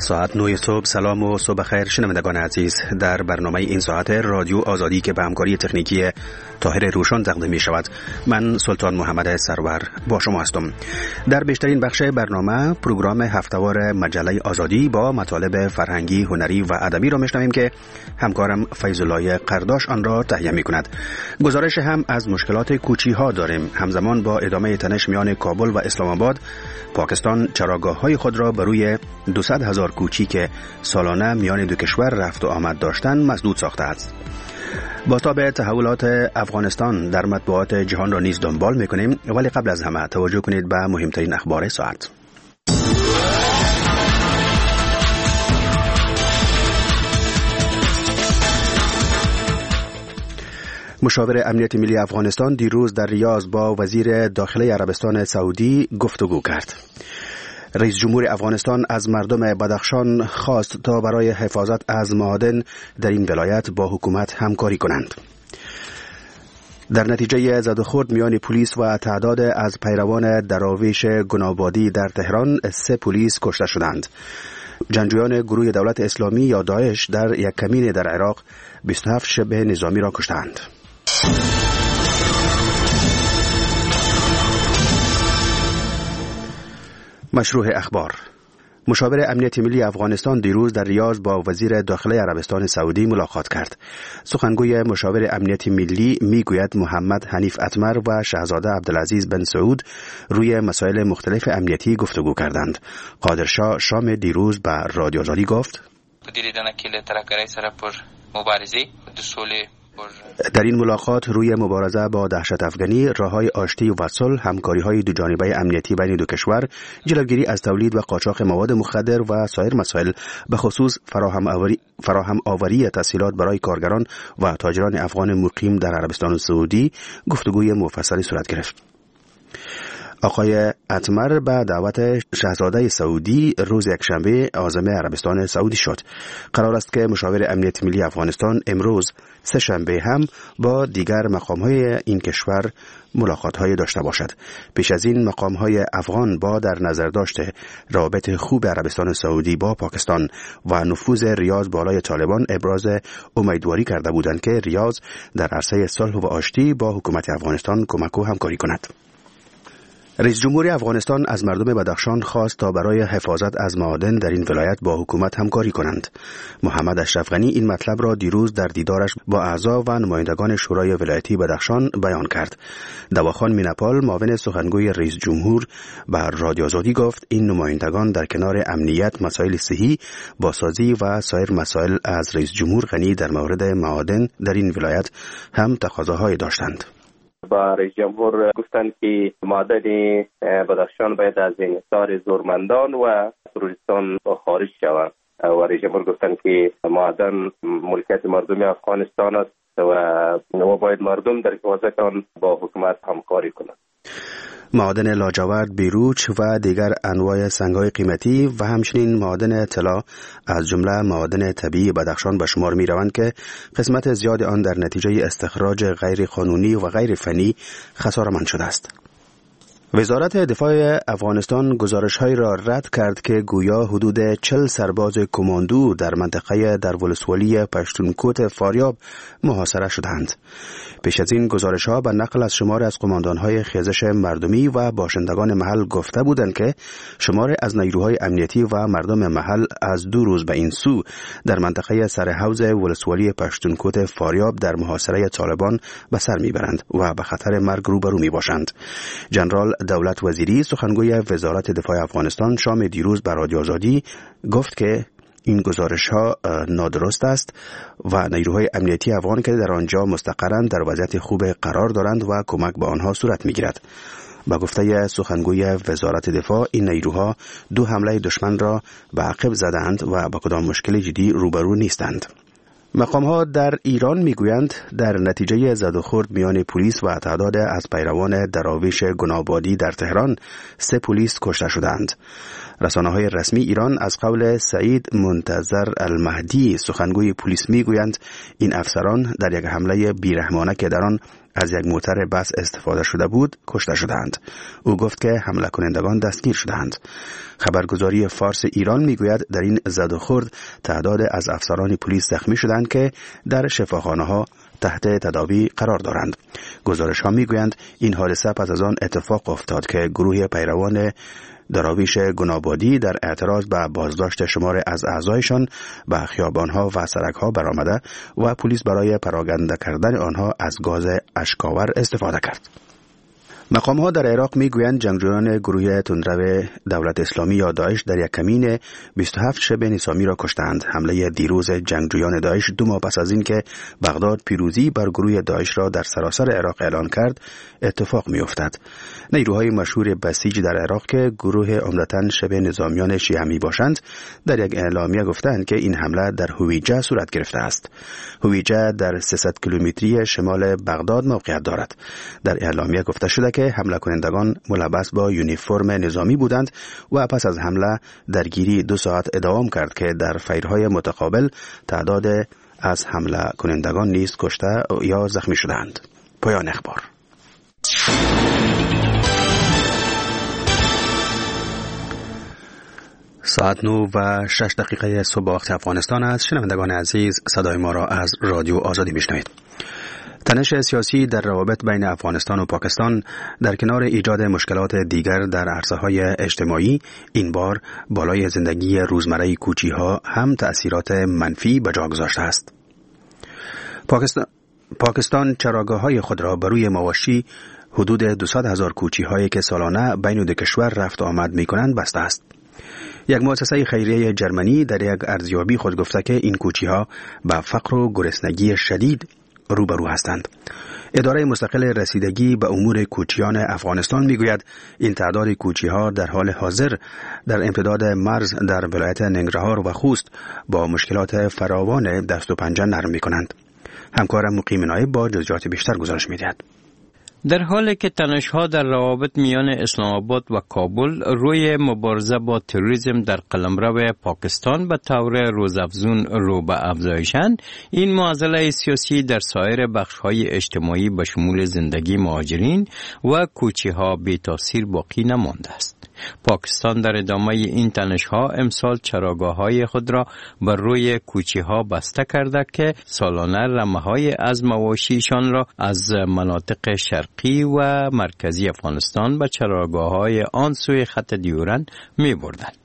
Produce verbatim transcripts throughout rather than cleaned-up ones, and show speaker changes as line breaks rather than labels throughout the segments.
ساعت نه صبح. سلام و صبح خیر شنوندگان عزیز. در برنامه این ساعت رادیو آزادی که به همکاری تکنیکی طاهر روشن تقدیم می شود، من سلطان محمد سرور با شما هستم. در بیشترین بخش برنامه پروگرام هفته‌وار مجله آزادی با مطالب فرهنگی، هنری و ادبی را میشنویم که همکارم فیض الله قرداش آن را تهیه می کند. گزارش هم از مشکلات کوچی ها داریم. همزمان با ادامه تنش میان کابل و اسلام آباد، پاکستان چراگاه های خود را بر روی دویست هزار کوچی که سالانه میان دو کشور رفت و آمد داشتند مسدود ساخته است. بازتاب تحولات افغانستان در مطبوعات جهان را نیز دنبال میکنیم، ولی قبل از همه توجه کنید به مهمترین اخبار ساعت. مشاور امنیت ملی افغانستان دیروز در ریاض با وزیر داخلی عربستان سعودی گفتگو کرد. رئیس جمهور افغانستان از مردم بدخشان خواست تا برای حفاظت از معادن در این ولایت با حکومت همکاری کنند. در نتیجه زد و خورد میان پلیس و تعداد از پیروان دراویش گنابادی در تهران، سه پلیس کشته شدند. جنگجویان گروه دولت اسلامی یا داعش در یک کمین در عراق بیست و هفت شبه نظامی را کشتند. مشروع اخبار. مشاور امنیت ملی افغانستان دیروز در ریاض با وزیر داخلی عربستان سعودی ملاقات کرد. سخنگوی مشاور امنیت ملی میگوید محمد حنیف اتمر و شاهزاده عبدالعزیز بن سعود روی مسائل مختلف امنیتی گفتگو کردند. قادرشاه شام دیروز به رادیو آزادی گفت: در این ملاقات روی مبارزه با دهشت افغانی، راههای آشتی و صلح، همکاری‌های دوجانبه امنیتی بین دو کشور، جلوگیری از تولید و قاچاق مواد مخدر و سایر مسائل، به خصوص فراهم آوری فراهم آوری تسهیلات برای کارگران و تاجران افغان مقیم در عربستان سعودی گفتگوی مفصلی صورت گرفت. آقای اتمر به دعوت شاهزاده سعودی روز یکشنبه عازم عربستان سعودی شد. قرار است که مشاور امنیت ملی افغانستان امروز سه شنبه هم با دیگر مقام‌های این کشور ملاقات‌های داشته باشد. پیش از این مقام‌های افغان با در نظر داشته رابط خوب عربستان سعودی با پاکستان و نفوذ ریاض بالای طالبان ابراز امیدواری کرده بودند که ریاض در عرصه صلح و آشتی با حکومت افغانستان کمک و همکاری کند. رئیس جمهور افغانستان از مردم بدخشان خواست تا برای حفاظت از معادن در این ولایت با حکومت همکاری کنند. محمد اشرف غنی این مطلب را دیروز در دیدارش با اعضا و نمایندگان شورای ولایتی بدخشان بیان کرد. دواخان مینپال، معاون سخنگوی رئیس جمهور، به رادیو آزادی گفت این نمایندگان در کنار امنیت، مسائل صحی، بازسازی و سایر مسائل از رئیس جمهور غنی در مورد معادن در این ولایت هم تقاضاهای داشتند.
با رئیس جمهور گفتند که معادن بدخشان باید از انحصار زورمندان و تروریستان خارج شود و رئیس جمهور گفتند که معادن ملکیت مردم افغانستان است و باید مردم در حفاظت آن با حکومت همکاری کنند.
معادن لاجورد، بیروچ و دیگر انواع سنگ‌های قیمتی و همچنین معادن طلا از جمله معادن طبیعی بدخشان به شمار می‌روند که قسمت زیاد آن در نتیجه استخراج غیر قانونی و غیر فنی خساره‌مند شده است. وزارت دفاع افغانستان گزارش‌هایی را رد کرد که گویا حدود چهل سرباز کماندو در منطقه در ولسوالی پشتونکوت فاریاب محاصره شدند. پیش از این گزارش‌ها به نقل از شمار از قماندان‌های خیزش مردمی و باشندگان محل گفته بودند که شمار از نیروهای امنیتی و مردم محل از دو روز به این سو در منطقه سرحوض ولسوالی پشتونکوت فاریاب در محاصره طالبان به سر میبرند و به خطر مرگ روبرو میباشند. جنرال دولت وزیری، سخنگوی وزارت دفاع افغانستان، شام دیروز به رادیو آزادی گفت که این گزارش ها نادرست است و نیروهای امنیتی افغان که در آنجا مستقرند در وضعیت خوب قرار دارند و کمک به آنها صورت می گیرد. با گفته سخنگوی وزارت دفاع، این نیروها دو حمله دشمن را به عقب زدند و با کدام مشکل جدی روبرو نیستند. مقام‌ها در ایران میگویند در نتیجه زد و خورد میان پلیس و تعداد از پیروان دراویش گنابادی در تهران، سه پلیس کشته شدند. رسانه‌های رسمی ایران از قول سعید منتظر المهدی، سخنگوی پلیس، میگویند این افسران در یک حمله بیرحمانه که در آن از یک موتر بس استفاده شده بود کشته شدند. او گفت که حمله کنندگان دستگیر شدند. خبرگزاری فارس ایران میگوید در این زد و خورد تعداد از افسران پلیس زخمی شدند که در شفاخانه ها تحت تداوی قرار دارند. گزارش ها میگویند این حادثه پس از آن اتفاق افتاد که گروه پیروان دراویش گنابادی در اعتراض به بازداشت شمار از اعضایشان به خیابانها و سرکها برآمده و پلیس برای پراکنده کردن آنها از گاز اشک‌آور استفاده کرد. مقام ها در عراق می گویند جنگجویان گروه تندرو دولت اسلامی یا داعش در یک کمین بیست و هفت شب نیسانی را کشتند. حمله دیروز جنگجویان داعش دو ماه پس از این که بغداد پیروزی بر گروه داعش را در سراسر عراق اعلان کرد اتفاق می افتد. نیروهای مشهور بسیج در عراق که گروه عمدتاً شب نظامیان شیعه می باشند در یک اعلامیه گفتند که این حمله در هویجه صورت گرفته است. هویجه در سیصد کیلومتری شمال بغداد موقعیت دارد. در اعلامیه گفته شده که حمله کنندگان ملبس با یونیفرم نظامی بودند و پس از حمله درگیری دو ساعت ادامه کرد که در فایرهای متقابل تعداد از حمله کنندگان نیز کشته یا زخمی شدند. پایان اخبار. ساعت نو و شش دقیقه صبح وقت افغانستان است. شنوندگان عزیز، صدای ما را از رادیو آزادی میشنوید. تنش سیاسی در روابط بین افغانستان و پاکستان در کنار ایجاد مشکلات دیگر در عرصه‌های اجتماعی این بار بالای زندگی روزمره کوچی‌ها هم تأثیرات منفی به جا گذاشته است. پاکستان پاکستان چراگاه‌های خود را بر روی مواشی حدود دویست هزار کوچی‌هایی که سالانه بین دو کشور رفت آمد می‌کنند بسته است. یک مؤسسه خیریه جرمنی در یک ارزیابی خود گفته که این کوچی‌ها با فقر و گرسنگی شدید روبرو هستند. اداره مستقل رسیدگی به امور کوچیان افغانستان میگوید این تعداد کوچی‌ها در حال حاضر در امتداد مرز در ولایت ننگرهار و خوست با مشکلات فراوان دست و پنجه نرم می‌کنند. همکارم مقیم نایب با جزئیات بیشتر گزارش می‌دهد.
در حالی که تنش‌ها در روابط میان اسلام آباد و کابل روی مبارزه با تروریسم در قلمرو پاکستان به طور روزافزون رو به افزایشند، این معضله سیاسی در سایر بخش‌های اجتماعی به شمول زندگی مهاجرین و کوچه‌ها بی تاثیر باقی نمانده است. پاکستان در ادامه این تنش‌ها امسال چراگاه‌های خود را بر روی کوچه‌ها بسته کرده که سالانه رمه‌های از مواشیشان را از مناطق شرقی و مرکزی افغانستان به چراگاه‌های آن سوی خط دیورند می‌بردند.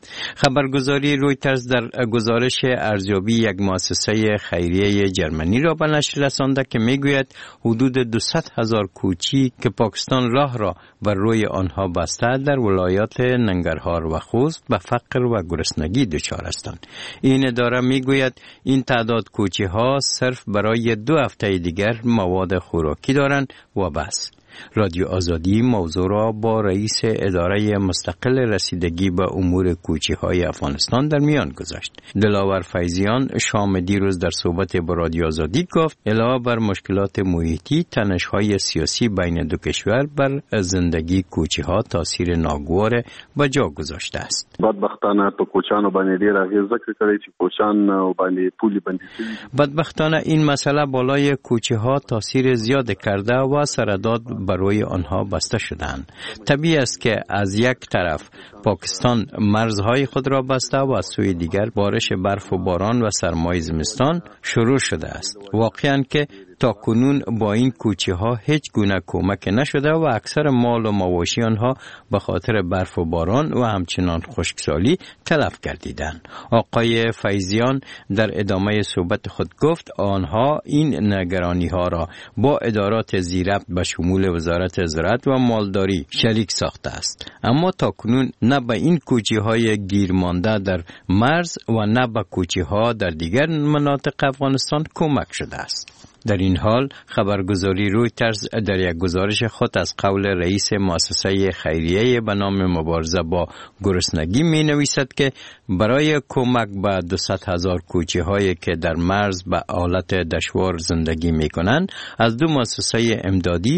خبرگزاری رویترز در گزارش ارزیابی یک مؤسسه خیریه جرمنی را به نشر رسانده که میگوید حدود دویست هزار کوچی که پاکستان راه را بر روی آنها بسته در ولایات ننگرهار و خوست به فقر و گرسنگی دچار هستند. این اداره میگوید این تعداد کوچی ها صرف برای دو هفته دیگر مواد خوراکی دارند و بس. رادیو آزادی موضوع را با رئیس اداره مستقل رسیدگی به امور کوچه‌های افغانستان در میان گذاشت. دلاور فیضیان شام دیروز در صحبت با رادیو آزادی گفت علاوه بر مشکلات محیطی، تنش‌های سیاسی بین دو کشور بر زندگی کوچه‌ها تاثیر ناگوار به جا گذاشته است.
بدبختانه په کوچانو باندې ډېر اغېز کوي چې کوچان باندې پولي بندي شوي.
بدبختانه این مسئله بالای کوچه‌ها تاثیر زیاد کرده و سرداد برای آنها بسته شدند. طبیعی است که از یک طرف پاکستان مرزهای خود را بسته و از سوی دیگر بارش برف و باران و سرمای زمستان شروع شده است. واقعاً که تا کنون با این کوچه ها هیچ گونه کمک نشده و اکثر مال و مواشی آنها به خاطر برف و باران و همچنان خشکسالی تلف گردیدند. آقای فیضیان در ادامه صحبت خود گفت آنها این نگرانی ها را با ادارات ذی‌ربط به شمول وزارت زراعت و مالداری شریک ساخته است، اما تا کنون نه به این کوچه های گیر مانده در مرز و نه به کوچه ها در دیگر مناطق افغانستان کمک شده است. در این حال خبرگزاری رویترز در یک گزارش خود از قول رئیس مؤسسه خیریه به نام مبارزه با گرسنگی می نویسد که برای کمک به دویست هزار کوچه هایی که در مرز به حالت دشوار زندگی می کنند از دو مؤسسه امدادی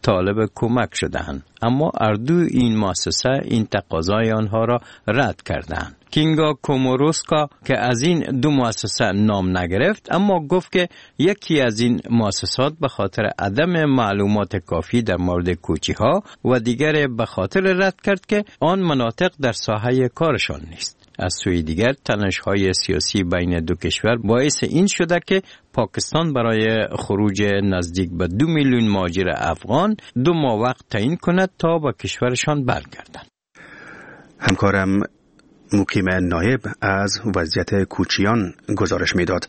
طالب کمک شدند، اما اردو این مؤسسه این تقاضای آنها را رد کردند. کینگا کوموروسکا که از این دو مؤسسه نام نگرفت، اما گفت که یکی از این مؤسسات به خاطر عدم معلومات کافی در مورد کوچی‌ها و دیگر به خاطر رد کرد که آن مناطق در ساحه کارشان نیست. از سوی دیگر تنش‌های سیاسی بین دو کشور باعث این شده که پاکستان برای خروج نزدیک به دو میلیون مهاجر افغان دو ماه وقت تعیین کند تا به کشورشان برگردند.
همکارم مقیم نایب از وضعیت کوچیان گزارش میداد.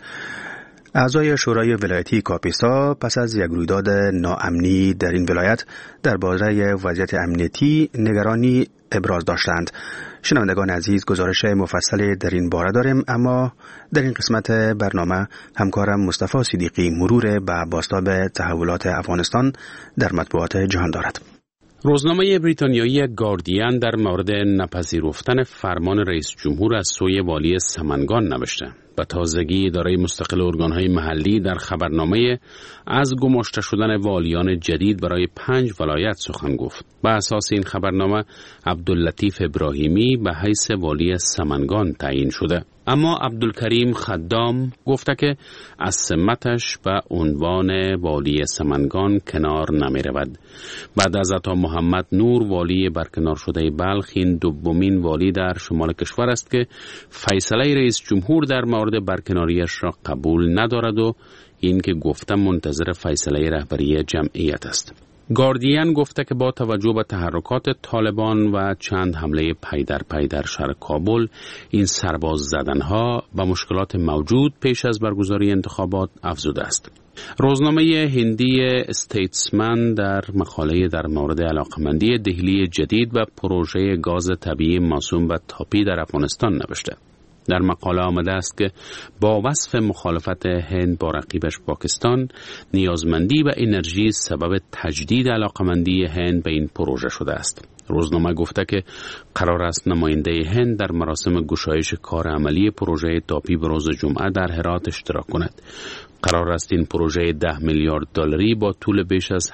اعضای شورای ولایتی کاپیسا پس از یک رویداد ناامنی در این ولایت درباره وضعیت امنیتی نگرانی ابراز داشتند. شنوندگان عزیز، گزارش مفصلی در این باره داریم، اما در این قسمت برنامه همکارم مصطفی صدیقی مرور به بازتاب تحولات افغانستان در مطبوعات جهان دارد.
روزنامه بریتانیایی گاردین در مورد نپذیرفتن فرمان رئیس جمهور از سوی والی سمنگان نوشته. به تازگی اداره مستقل ارگانهای محلی در خبرنامه از گماشته شدن والیان جدید برای پنج ولایت سخن گفت. به اساس این خبرنامه عبداللطیف ابراهیمی به حیث والی سمنگان تعیین شده، اما عبدالکریم خدام گفته که از سمتش به عنوان والی سمنگان کنار نمی رود. بعد از عطا محمد نور والی برکنار شده بلخ، این دومین والی در شمال کشور است که فیصله رئیس جمهور در مورد برکناریش را قبول ندارد و این که گفته منتظر فیصله رهبری جمعیت است. گاردین گفته که با توجه به تحرکات طالبان و چند حمله پی در پی در شهر کابل، این سرباز زدنها با مشکلات موجود پیش از برگزاری انتخابات افزوده است. روزنامه هندی استیتسمن در مقاله در مورد علاقمندی دهلی جدید و پروژه گاز طبیعی موسوم به تاپی در افغانستان نوشته. در مقاله آمده است که با وصف مخالفت هند با رقیبش پاکستان، نیازمندی به انرژی سبب تجدید علاقمندی هند به این پروژه شده است. روزنامه گفته که قرار است نماینده هند در مراسم گشایش کار عملی پروژه تاپی به روز جمعه در هرات اشتراک کند. قرار است این پروژه ده میلیارد دلاری با طول بیش از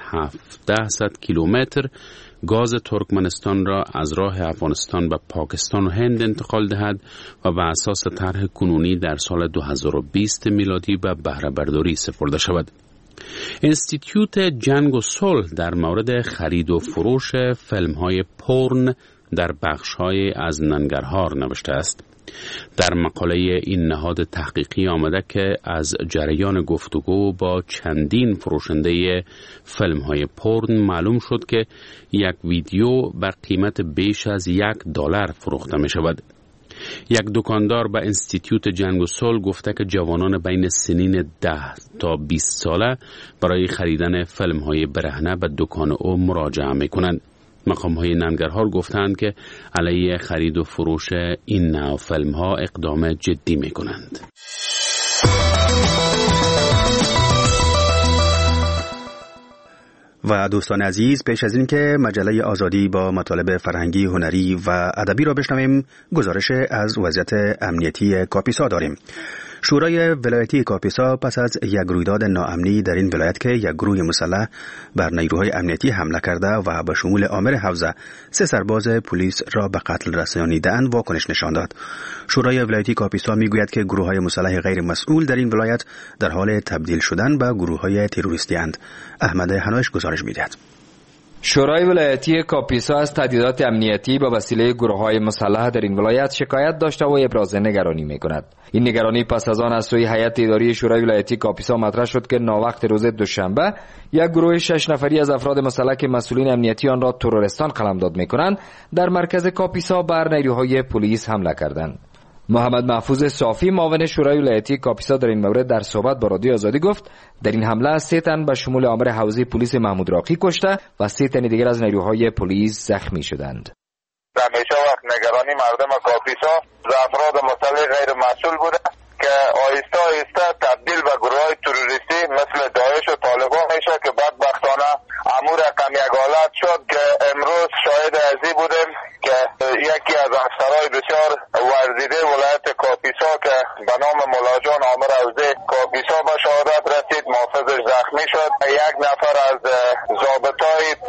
هفتصد کیلومتر گاز ترکمنستان را از راه افغانستان به پاکستان و هند انتقال دهد و بر اساس طرح کنونی در سال دو هزار و بیست میلادی به بهره برداری سپرده شود. انستیتیوت جنگ و صلح در مورد خرید و فروش فیلم‌های پورن در بخش‌های از ننگرهار نوشته است. در مقاله این نهاد تحقیقی آمده که از جریان گفتگو با چندین فروشنده فیلم‌های پورن معلوم شد که یک ویدیو به قیمت بیش از یک دلار فروخته می شود. یک دکاندار به انستیتیوت جنگ و صلح گفته که جوانان بین سنین ده تا بیست ساله برای خریدن فیلم‌های برهنه به دکان او مراجعه می کنند. مقام‌های ننگرهار گفتند که علیه خرید و فروش این نوع فیلم‌ها اقدام جدی می‌کنند.
و دوستان عزیز، پیش از این که مجله آزادی با مطالب فرهنگی، هنری و ادبی را بشنویم، گزارش از وضعیت امنیتی کاپیسا داریم. شورای ولایتی کاپیسا پس از یک رویداد ناامنی در این ولایت که یک گروه مسلح بر نیروهای امنیتی حمله کرده و به شمول عامر حوزه سه سرباز پلیس را به قتل رسانیدند واکنش نشان داد. شورای ولایتی کاپیسا میگوید که گروه‌های مسلح غیر مسئول در این ولایت در حال تبدیل شدن به گروه‌های تروریستی اند. احمد حنایش گزارش می‌دهد.
شورای ولایتی کاپیسا از تهدیدات امنیتی با وسیله گروه‌های مسلح در این ولایت شکایت داشته و ابراز نگرانی می‌کند. این نگرانی پس از آن از سوی هیئت اداری شورای ولایتی کاپیسا مطرح شد که ناوقت روز دوشنبه یک گروه شش نفری از افراد مسلح که مسئولین امنیتی آن را تروریستان قلمداد می‌کنند در مرکز کاپیسا بر نیروهای پلیس حمله کردند. محمد محفوظ صافی معاون شورای ولایتی کاپیسا در این مورد در صحبت با رادیو آزادی گفت در این حمله سه تن به شمول عامر حوزه پلیس محمود راقی کشته و سه تن دیگر از نیروهای پلیس زخمی شدند.
همیشه وقت نگرانی مردم کاپیسا از افراد مسلح غیر مسئول بوده که آهسته آهسته تبدیل به گروه‌های تروریستی مثل داعش و طالبان میشه که بدبختانه امور رقم یک حالت شد که امروز شاهد ازی بودیم که یکی از افسرهای بسیار ورزیده ولایت کاپیسا که به نام ملاجان عامر حوزه کاپیسا به شهادت رسید، محافظش زخمی شد. یک نفر از ضابطای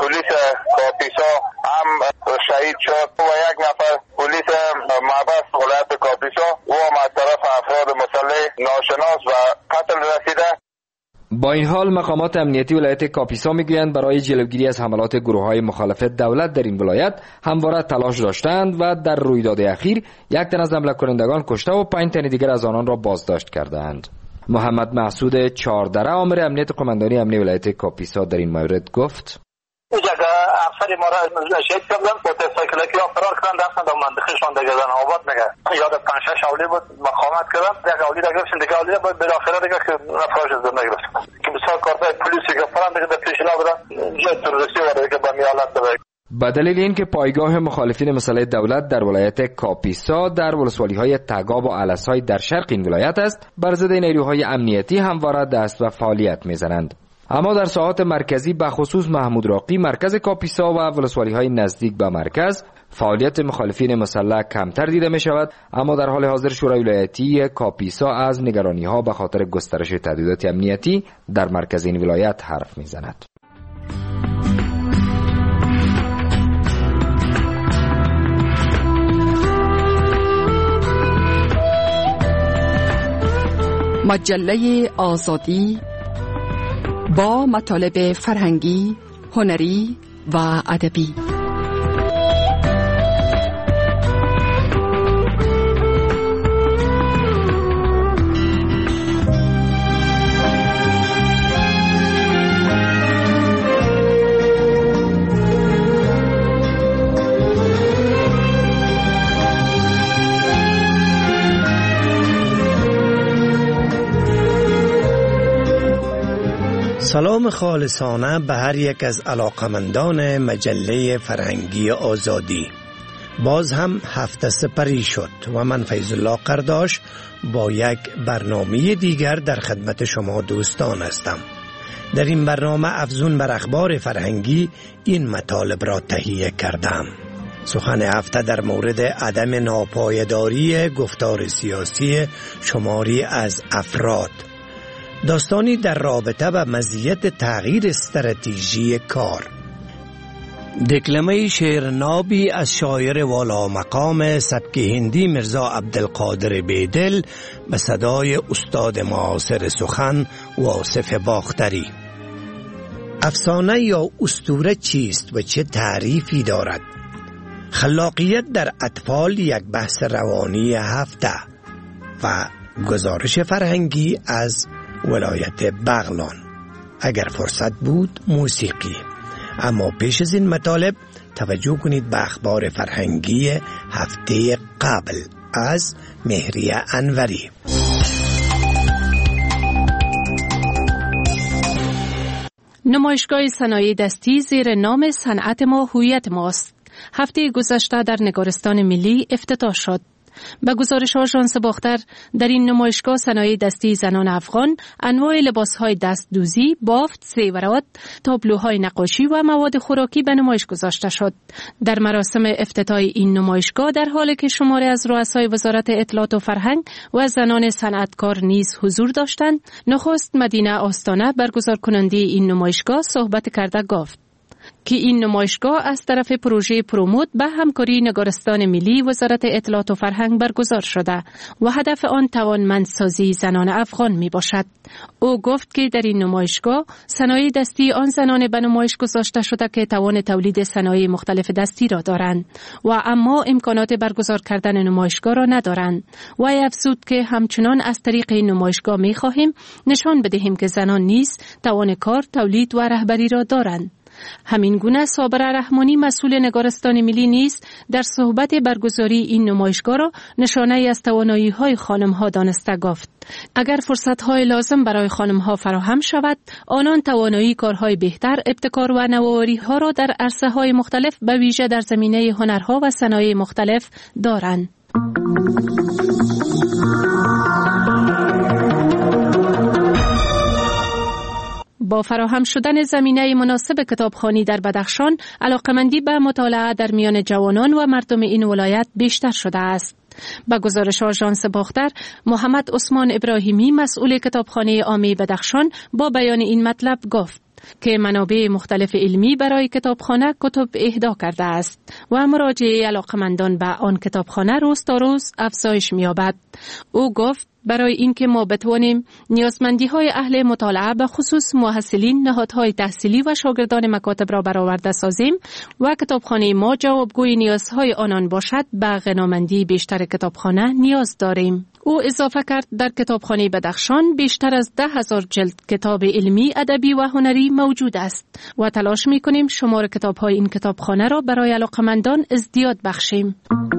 کاپیسا هم شهید شد و یک نفر پلیس محبس ولایت کاپیسا و هم از طرف افراد مسلح ناشناس و قتل رسیده.
با این حال مقامات امنیتی ولایت کاپیسا میگویند برای جلوگیری از حملات گروه‌های مخالف دولت در این ولایت همواره تلاش داشتند و در رویداد اخیر یک تن از حمله کنندگان کشته و پنج تن دیگر از آنان را بازداشت کردند. محمد محسود چاردره آمر امنیت قماندانی امنیت ولایت کاپیسا در این مورد گفت:
اینجا افسری ما را شهید کردن، موتورسایکلکی ها فرار کردن، رفتن در منطقهشان دیگه زن آباد میگه یاد پنج شش اولی بود مقاومت کردن، یک اولی دیگه گرفتن، دیگه اولی بود بالاخره دیگه که نفرش زنده گرفتن که بسیار کارتای پلیسی که فرار دیگه در پیشنا بودن جای تروریستی وارد که به میالت بود.
به دلیل اینکه پایگاه مخالفین مسلح دولت در ولایت کاپیسا در ولسوالی‌های تگاب و علسای در شرق این ولایت است، بر ضد نیروهای امنیتی همواره دست و فعالیت میزنند. اما در ساحات مرکزی به خصوص محمود راقی، مرکز کاپیسا و ولسوالی‌های نزدیک به مرکز فعالیت مخالفین مسلح کمتر دیده می شود. اما در حال حاضر شورای ولایتی کاپیسا از نگرانی‌ها به خاطر گسترش تهدیدات امنیتی در مرکز این ولایت حرف میزند.
مجله آزادی با مطالب فرهنگی، هنری و ادبی.
سلام خالصانه به هر یک از علاقمندان مجله فرهنگی آزادی. باز هم هفته سپری شد و من فیض الله قرداش با یک برنامه دیگر در خدمت شما دوستان هستم. در این برنامه افزون بر اخبار فرهنگی این مطالب را تهیه کردم. سخن هفته در مورد عدم ناپایداری گفتار سیاسی شماری از افراد، داستانی در رابطه با مزیت تغییر استراتژی کار، دکلمه شعر نابی از شاعر والا مقام سبک هندی مرزا عبدالقادر بیدل به صدای استاد معاصر سخن واصف باختری. افسانه یا اسطوره چیست و چه تعریفی دارد؟ خلاقیت در اطفال یک بحث روانی هفته و گزارش فرهنگی از ولایت بغلان. اگر فرصت بود موسیقی. اما پیش از این مطالب توجه کنید به اخبار فرهنگی هفته قبل از مهریه انوری.
نمایشگاه صنایع دستی زیر نام صنعت ما هویت ماست هفته گذشته در نگارستان ملی افتتاح شد. به گزارش آژانس باختر در این نمایشگاه صنایع دستی زنان افغان انواع لباسهای دست دوزی، بافت، زیورات، تابلوهای نقاشی و مواد خوراکی به نمایش گذاشته شد. در مراسم افتتاح این نمایشگاه در حالی که شماری از رؤسای وزارت اطلاعات و فرهنگ و زنان صنعتکار نیز حضور داشتند، نخست مدینه آستانه برگزار کننده این نمایشگاه صحبت کرده گفت که این نمایشگاه از طرف پروژه پروموت به همکاری نگارستان ملی وزارت اطلاعات و فرهنگ برگزار شده و هدف آن توانمندسازی زنان افغان می باشد. او گفت که در این نمایشگاه صنایع دستی آن زنان به نمایش گذاشته شده که توان تولید صنایع مختلف دستی را دارند و اما امکانات برگزار کردن نمایشگاه را ندارند. و افزود که همچنان از طریق این نمایشگاه می خواهیم نشان بدهیم که زنان نیز توان کار، تولید و رهبری را دارند. همین گونه صابر رحمانی مسئول نگارستان ملی نیز در صحبت برگزاری این نمایشگاه را نشانه از توانایی های خانم ها دانسته گفت. اگر فرصت های لازم برای خانم ها فراهم شود، آنان توانایی کارهای بهتر، ابتکار و نوآوری ها را در عرصه های مختلف به ویژه در زمینه هنرها و صنایع مختلف دارند. با فراهم شدن زمینه مناسب کتابخوانی در بدخشان، علاقمندی به مطالعه در میان جوانان و مردم این ولایت بیشتر شده است. با گزارش آژانس باختر، محمد عثمان ابراهیمی مسئول کتابخانه عامی بدخشان با بیان این مطلب گفت که منابع مختلف علمی برای کتابخانه کتب اهدا کرده است و مراجعه علاقمندان به آن کتابخانه روز تا روز افزایش می‌یابد. او گفت برای اینکه ما بتوانیم نیازمندی های اهل مطالعه به خصوص محصلین نهادهای تحصیلی و شاگردان مکاتب را برآورده سازیم و کتابخانه ما جوابگوی نیازهای آنان باشد، به غنامندی بیشتر کتابخانه نیاز داریم. او اضافه کرد در کتابخانه بدخشان بیشتر از ده هزار جلد کتاب علمی، ادبی و هنری موجود است و تلاش می‌کنیم شمار کتاب‌های این کتابخانه را برای علاقمندان ازدیاد بخشیم.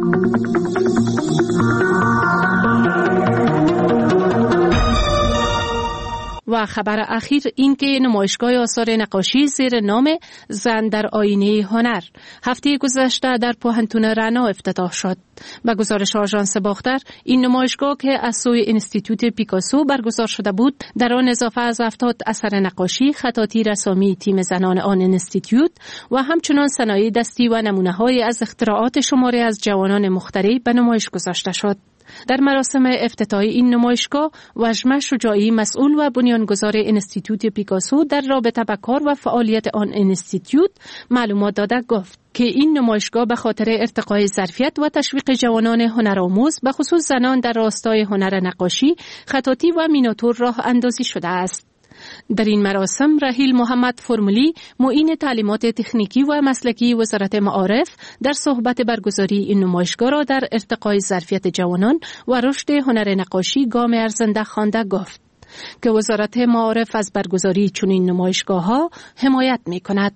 و خبر اخیر این که نمایشگاه آثار نقاشی زیر نام زن در آینه هنر هفته گذشته در پوهنتون رنا افتتاح شد. به گزارش آژانس باختر، این نمایشگاه که از سوی انستیتوت پیکاسو برگزار شده بود، در آن اضافه از هفتاد اثر نقاشی، خطاطی رسامی تیم زنان آن انستیتوت و همچنان صنایع دستی و نمونه‌های از اختراعات شماری از جوانان مخترع به نمایش گذاشته شد. در مراسم افتتاحی این نمایشگاه، وژمه شجاعی، مسئول و بنیانگذار انستیتوت پیکاسو در رابطه با کار و فعالیت آن انستیتوت معلومات داده گفت که این نمایشگاه به خاطر ارتقای ظرفیت و تشویق جوانان هنرآموز به خصوص زنان در راستای هنر نقاشی، خطاطی و میناتور راه اندازی شده است. در این مراسم رحیل محمد فرمولی، معین تعلیمات تکنیکی و مسلکی وزارت معارف، در صحبت برگزاری این نمایشگاه را در ارتقای ظرفیت جوانان و رشد هنر نقاشی گام ارزنده خوانده گفت که وزارت معارف از برگزاری چنین نمایشگاه‌ها حمایت می‌کند.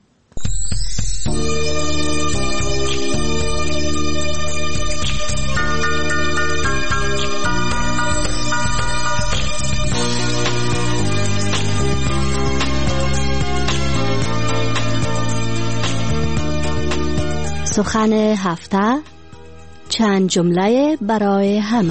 سخن هفته، چند جمله برای همه.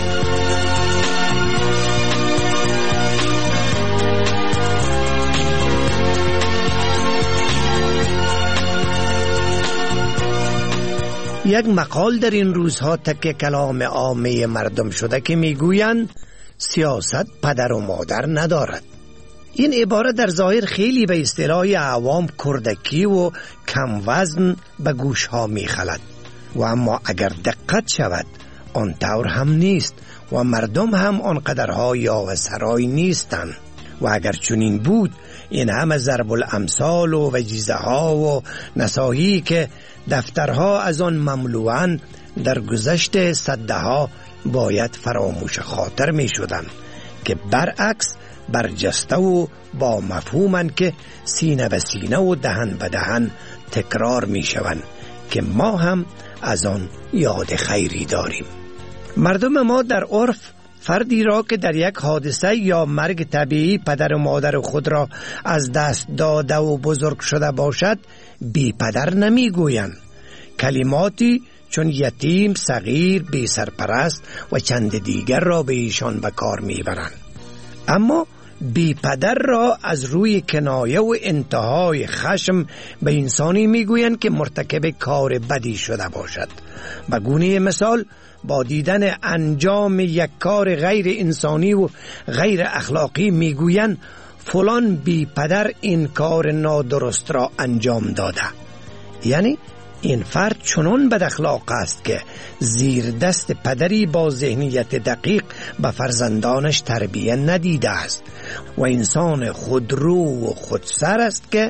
یک مقال در این روزها تک کلام عامه مردم شده که میگویند سیاست پدر و مادر ندارد. این عبارت در ظاهر خیلی به اصطلاح عوام کردکی و کم وزن به گوش ها می خلد و اما اگر دقت شود آن طور هم نیست و مردم هم آنقدرها یا و سرای نیستند و اگر چنین بود این همه ضرب الامثال و وجیزه ها و نصاحی که دفترها از آن مملوان در گذشت صده ها باید فراموش خاطر می شدن که برعکس برجسته و با مفهومن که سینه به سینه و دهن به دهن تکرار می شوند که ما هم از آن یاد خیری داریم. مردم ما در عرف فردی را که در یک حادثه یا مرگ طبیعی پدر و مادر خود را از دست داده و بزرگ شده باشد بی پدر نمی گویند. کلماتی چون یتیم، صغیر، بی سرپرست و چند دیگر را به ایشان به کار می برند. اما بی پدر را از روی کنایه و انتهای خشم به انسانی میگویند که مرتکب کار بدی شده باشد. به گونه مثال با دیدن انجام یک کار غیر انسانی و غیر اخلاقی میگویند فلان بی پدر این کار نادرست را انجام داده. یعنی این فرد چنان بد اخلاق است که زیر دست پدری با ذهنیت دقیق به فرزندانش تربیت ندیده است و انسان خودرو و خودسر است که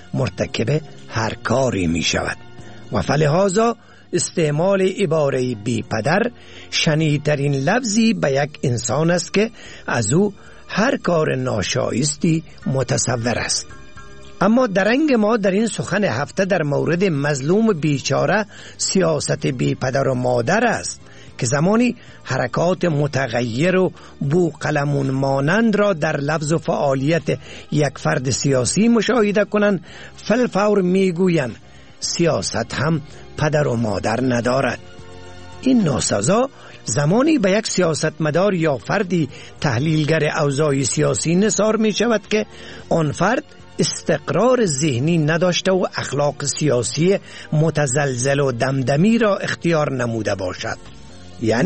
مرتکب هر کاری می شود و فلهذا استعمال عباره بی پدر شنیدترین لفظی به یک انسان است که از او هر کار ناشایستی متصور است. اما درنگ ما در این سخن هفته در مورد مظلوم بیچاره سیاست بی پدر و مادر است که زمانی حرکات متغیر و بوقلمون مانند را در لفظ و فعالیت یک فرد سیاسی مشاهده کنند، فالفور میگویند سیاست هم پدر و مادر ندارد. این ناسزا زمانی به یک سیاستمدار یا فردی تحلیلگر اوضاع سیاسی نثار می شود که آن فرد استقرار ذهنی نداشته و اخلاق سیاسی متزلزل و دمدمی را اختیار نموده باشد. یعنی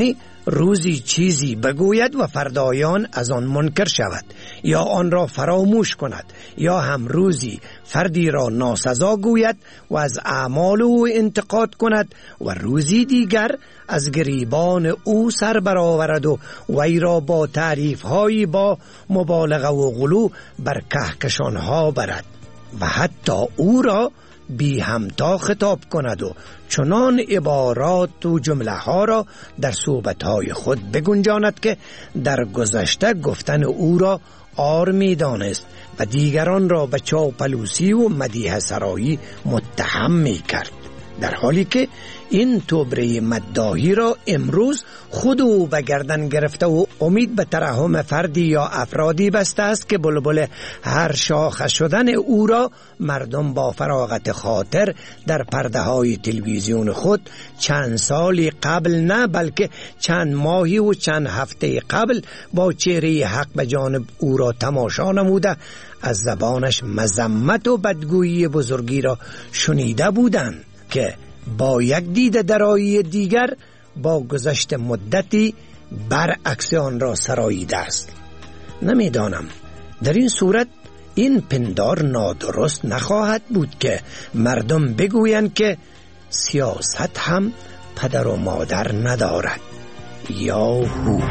روزی چیزی بگوید و فردایان از آن منکر شود یا آن را فراموش کند، یا هم روزی فردی را ناسزا گوید و از اعمال او انتقاد کند و روزی دیگر از گریبان او سر برآورد و وی را با تعریف‌هایی با مبالغه و غلو بر کهکشان‌ها برد و حتی او را بی همتا خطاب کند و چنان عبارات و جمله ها را در صحبت های خود بگنجاند که در گذشته گفتن او را عار می دانست و دیگران را به چاپلوسی و مدیح سرایی متهم می کرد، در حالی که این توبره مداحی را امروز خود او به گردن گرفته و امید به ترحم فردی یا افرادی بسته است که بلبل هر شاخه شدن او را مردم با فراغت خاطر در پرده های تلویزیون خود چند سالی قبل نه بلکه چند ماهی و چند هفته قبل با چهره حق به جانب او را تماشا نموده از زبانش مذمت و بدگویی بزرگی را شنیده بودند که با یک دید درایی دیگر با گذشت مدتی برعکس آن را سراییده است. نمیدانم در این صورت این پندار نادرست نخواهد بود که مردم بگویند که سیاست هم پدر و مادر ندارد یا هو.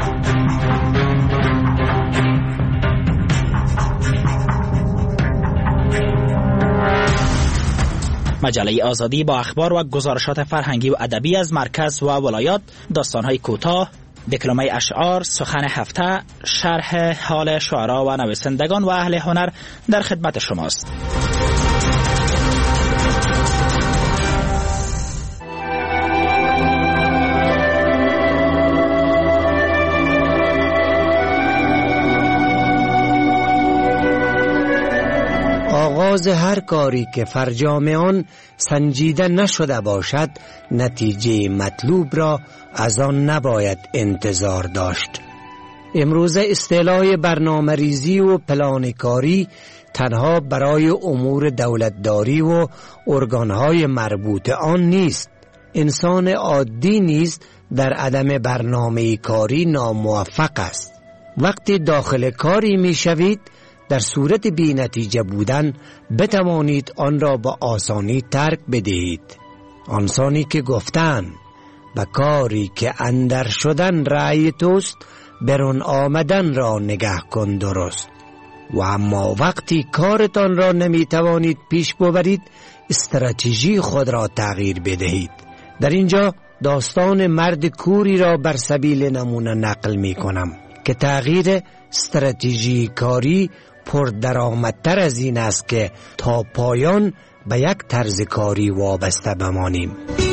مجله آزادی با اخبار و گزارشات فرهنگی و ادبی از مرکز و ولایات، داستان‌های کوتاه، دکلمه اشعار، سخن هفته، شرح حال شعرا و نویسندگان و اهل هنر در خدمت شماست.
آغاز هر کاری که فرجام آن سنجیده نشده باشد نتیجه مطلوب را از آن نباید انتظار داشت. امروز اصطلاح برنامه ریزی و پلانکاری تنها برای امور دولتداری و ارگانهای مربوط آن نیست. انسان عادی نیز در عدم برنامه کاری ناموفق است. وقتی داخل کاری می شوید در صورت بی نتیجه بودن بتوانید آن را با آسانی ترک بدهید. آنسانی که گفتن به کاری که اندر شدن رأی توست برون آمدن را نگه کن درست. و اما وقتی کارتان را نمی توانید پیش ببرید استراتژی خود را تغییر بدهید. در اینجا داستان مرد کوری را بر سبیل نمونه نقل می کنم که تغییر استراتژی کاری پردرآمدتر از این است که تا پایان به یک طرز کاری وابسته بمانیم.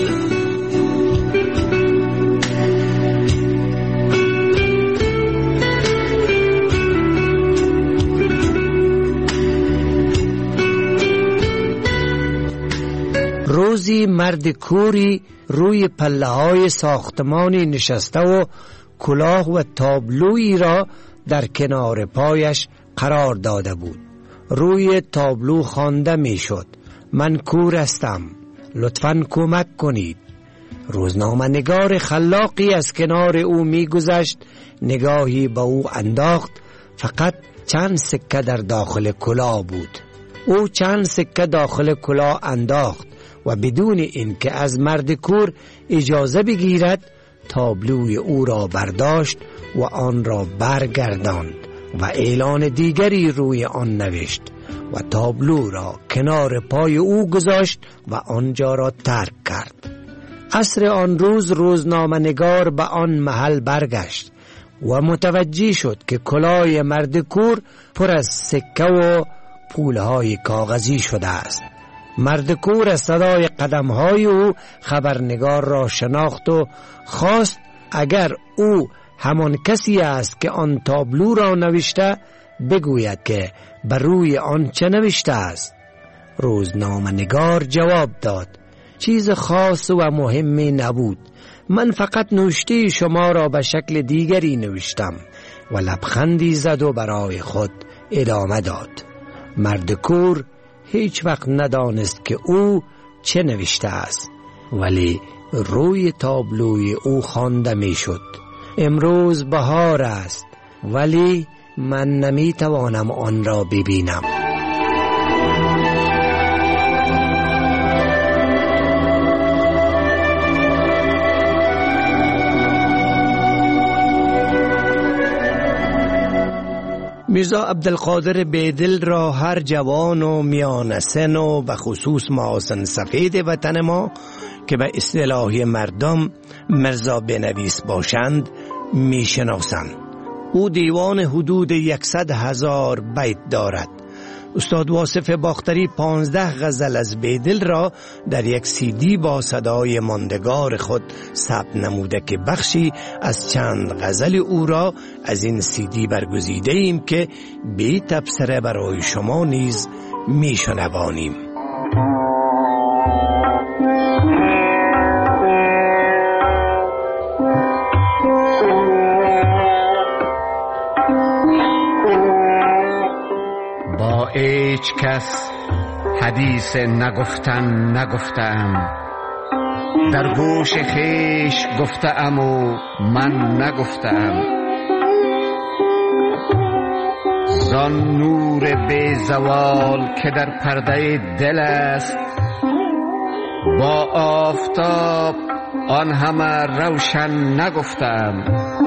روزی مرد کوری روی پله های ساختمانی نشسته و کلاه و تابلویی را در کنار پایش قرار داده بود. روی تابلو خوانده می شد: من کور هستم، لطفاً کمک کنید. روزنامه نگار خلاقی از کنار او می گذشت، نگاهی به او انداخت. فقط چند سکه در داخل کلاه بود. او چند سکه داخل کلاه انداخت و بدون اینکه از مرد کور اجازه بگیرد تابلوی او را برداشت و آن را برگرداند و اعلان دیگری روی آن نوشت و تابلو را کنار پای او گذاشت و آنجا را ترک کرد. عصر آن روز روزنامه نگار به آن محل برگشت و متوجه شد که کلاه مرد کور پر از سکه و پولهای کاغذی شده است. مرد کور از صدای قدمهای او خبرنگار را شناخت و خواست اگر او همان کسی است که آن تابلو را نوشته بگوید که بر روی آن چه نوشته است. روزنامه نگار جواب داد: چیز خاص و مهمی نبود، من فقط نوشته شما را به شکل دیگری نوشتم. و لبخندی زد و برای خود ادامه داد. مرد کور هیچ وقت ندانست که او چه نوشته است، ولی روی تابلوی او خوانده می شد: امروز بهار است ولی من نمی توانم آن را ببینم. میرزا عبدالقادر بیدل را هر جوان و میان سن و به خصوص محاسن سفید وطن ما که به اصطلاح مردم مرزا بنویس باشند میشناسند. او دیوان حدود یکصد هزار بیت دارد. استاد واصف باختری پانزده غزل از بیدل را در یک سی دی با صدای ماندگار خود ثبت نموده که بخشی از چند غزل او را از این سی دی برگزیده ایم که بی تبصره برای شما نیز می شنوانیم.
هیچ کس حدیث نگفتن نگفتم، در گوش خیش گفتم و من نگفتم. زان نور بی زوال که در پرده دل است، با آفتاب آن همه روشن نگفتم.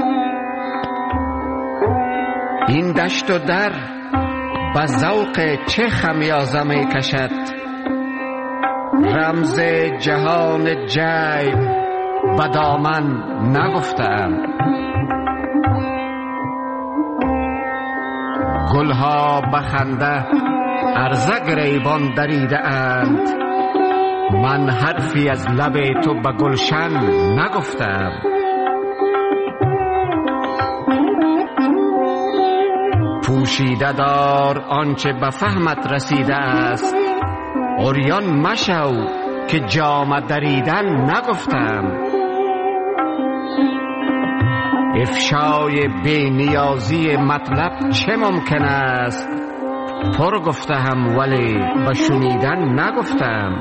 این دشت و در با ذوق چه خمیازه می کشد، رمز جهان جیب به دامن نگفتم. گلها بخنده عرضه گریبان دریده اند، من حرفی از لب تو به گلشن نگفتم. پوشیده دار آنچه به فهمت رسیده است، عریان مشو که جامه دریدن نگفتم. افشای بی نیازی مطلب چه ممکن است، پر گفتم ولی به شنیدن نگفتم.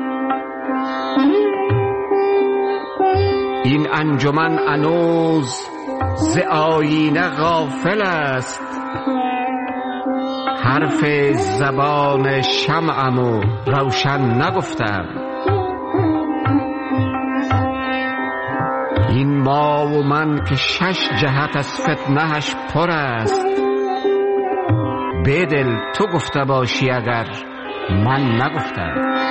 این انجمن انوز ز آیینه غافل است، حرف زبان شمعم و روشن نگفتم. این ما و من که شش جهت از فتنهش پر است، بیدل تو گفته باشی اگر من نگفتم.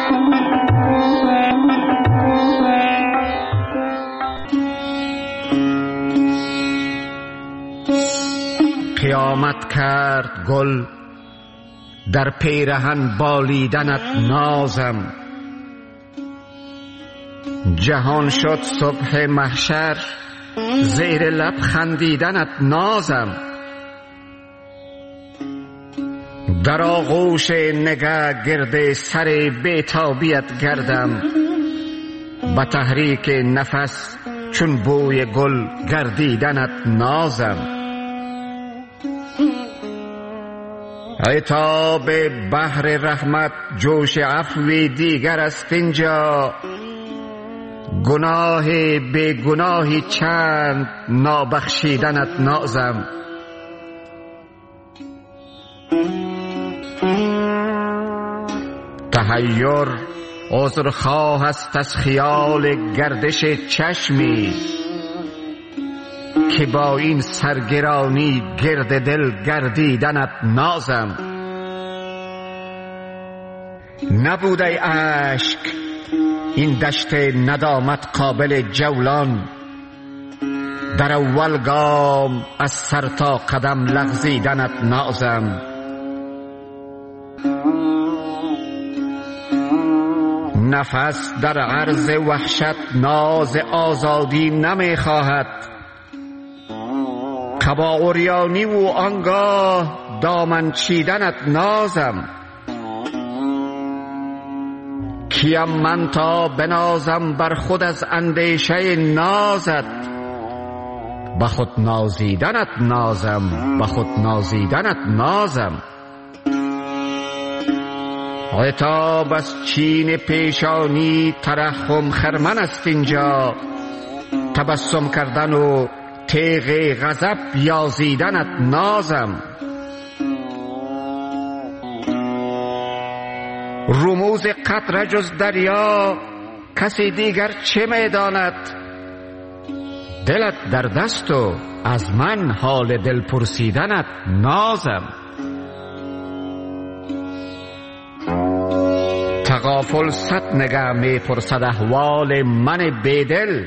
قیامت کرد گل در پیرهن بالیدنت نازم، جهان شد صبح محشر زیر لب خندیدنت نازم. در آغوش نگه گرد سر بیتابیت گردم، با تحریک نفس چون بوی گل گردیدنت نازم. عتاب بحر رحمت جوش عفوی دیگر است اینجا، گناه بی گناهی چند نابخشیدنت نازم. تحیر عذرخواه است از خیال گردش چشمی، که با این سرگرانی گرد دل گردیدنت نازم. نبوده اشک این دشت ندامت قابل جولان، در اول گام از سر تا قدم لغزیدنت نازم. نفس در عرض وحشت ناز آزادی نمی خواهد، قبا عریانی و آنگاه دامن چیدنت نازم. کیم من تا بنازم بر خود از اندیشه نازت، به خود نازیدنت نازم، به خود نازیدنت نازم. عتاب از چین پیشانی ترحم خرمن است اینجا، تبسم کردن و تیغ غضب یازیدنت نازم. رموز قطره جز دریا کسی دیگر چه میداند؟ دلت در دست و از من حال دل پرسیدنت نازم. تغافل صد نگه می پرسد احوال من بیدل،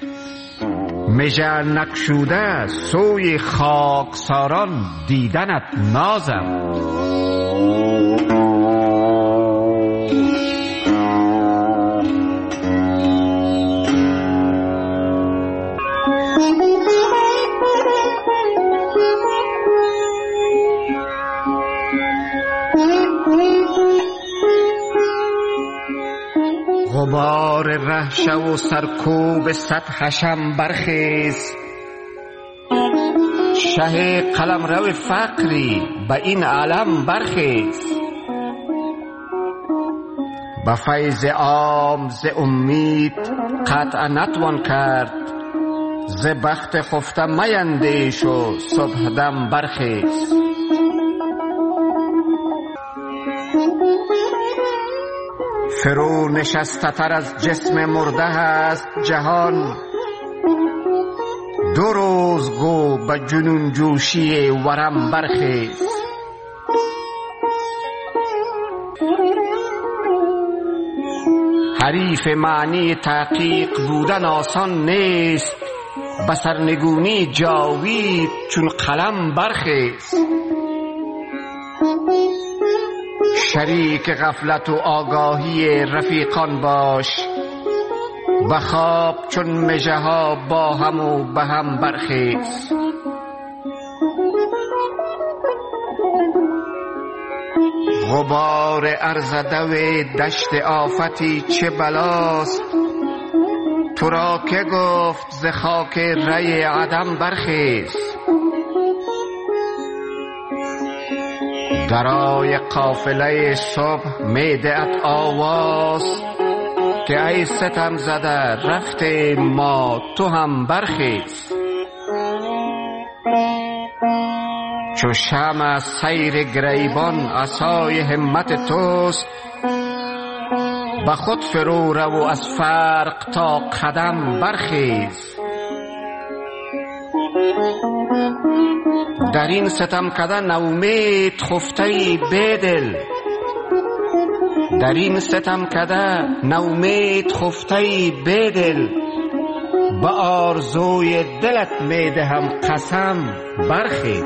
مژه نکشوده سوی خاکساران دیدنت نازم. غبار رهشه و سرکوب سطحشم برخیز، شه قلمرو فقری به این عالم برخیز. به فیض عام ز امید قطع نتوان کرد، ز بخت خفته میندیش و صبح دم برخیز. فرو نشسته تر از جسم مرده است جهان، دو روز گو به جنون جوشی ورم برخیز. حریف معنی تحقیق بودن آسان نیست، به سرنگونی جاوید چون قلم برخیز. شریک غفلت و آگاهی رفیقان باش، به خواب چون مژه ها با هم و به هم برخیز. غبار ارزده و دشت آفتی چه بلاست، تو را که گفت ز خاک ری عدم برخیز. درای قافله صبح میدهد آواز، که ای ستم زده رفت ما تو هم برخیز. چو شمع سیر گریبان عصای همت توست، به خود فرو رو و از فرق تا قدم برخیز. در این ستم کدن امید خفته بیدل، در این ستم کدن امید خفته بیدل. به آرزوی دلت میدهم قسم برخیز.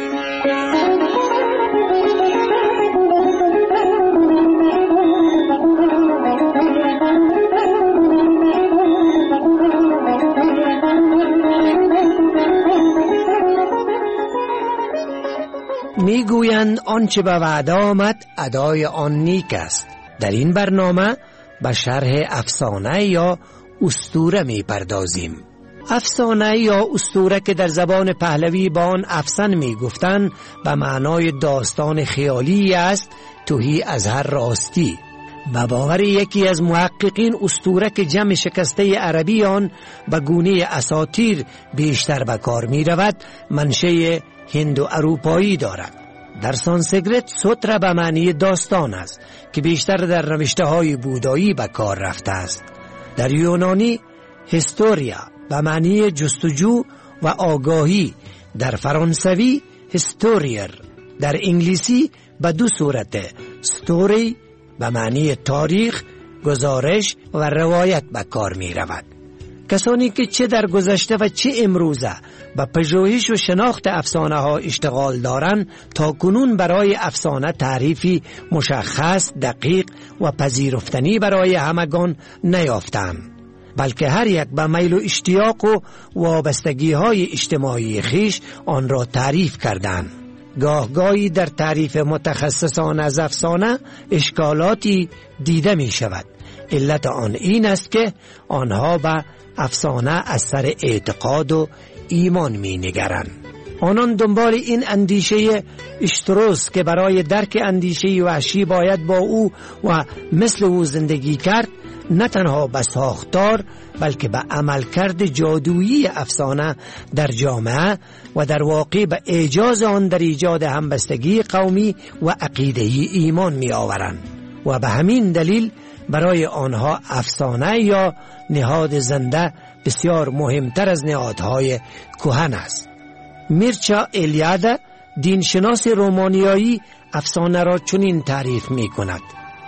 میگویند آنچه به وعده آمد ادای آن نیک است. در این برنامه به شرح افسانه یا اسطوره میپردازیم. افسانه یا اسطوره که در زبان پهلوی با آن افسان میگفتند به معنای داستان خیالی است، تهی از هر راستی. به باور یکی از محققین اسطوره که جمع شکسته عربی آن به گونه اساطیر بیشتر به کار می رود، منشأ هند و اروپایی دارد. در سانسکریت سوترا به معنی داستان است که بیشتر در نوشته های بودایی به کار رفته است. در یونانی هیستوریا به معنی جستجو و آگاهی، در فرانسوی هیستوریر، در انگلیسی به دو صورت ستوری به معنی تاریخ، گزارش و روایت به کار می رود. کسانی که چه در گذشته و چه امروزه به پژوهش و شناخت افسانه ها اشتغال دارند، تا کنون برای افسانه تعریفی مشخص، دقیق و پذیرفتنی برای همگان نیافتند، بلکه هر یک به میل و اشتیاق و وابستگی های اجتماعی خیش آن را تعریف کردند. گاهگاهی در تعریف متخصصان از افسانه اشکالاتی دیده می شود. علت آن این است که آنها به افسانه از سر اعتقاد و ایمان می نگرند. آنان دنبال این اندیشه اشتروس که برای درک اندیشه وحشی باید با او و مثل او زندگی کرد، نه تنها به ساختار بلکه به عملکرد جادویی افسانه در جامعه و در واقع به اعجاز آن در ایجاد همبستگی قومی و عقیده‌ای ایمان می آورند و به همین دلیل برای آنها افسانه یا نهاد زنده بسیار مهمتر از نهادهای کهن است. میرچا الیاده دینشناس رومانیایی افسانه را چنین تعریف می کند: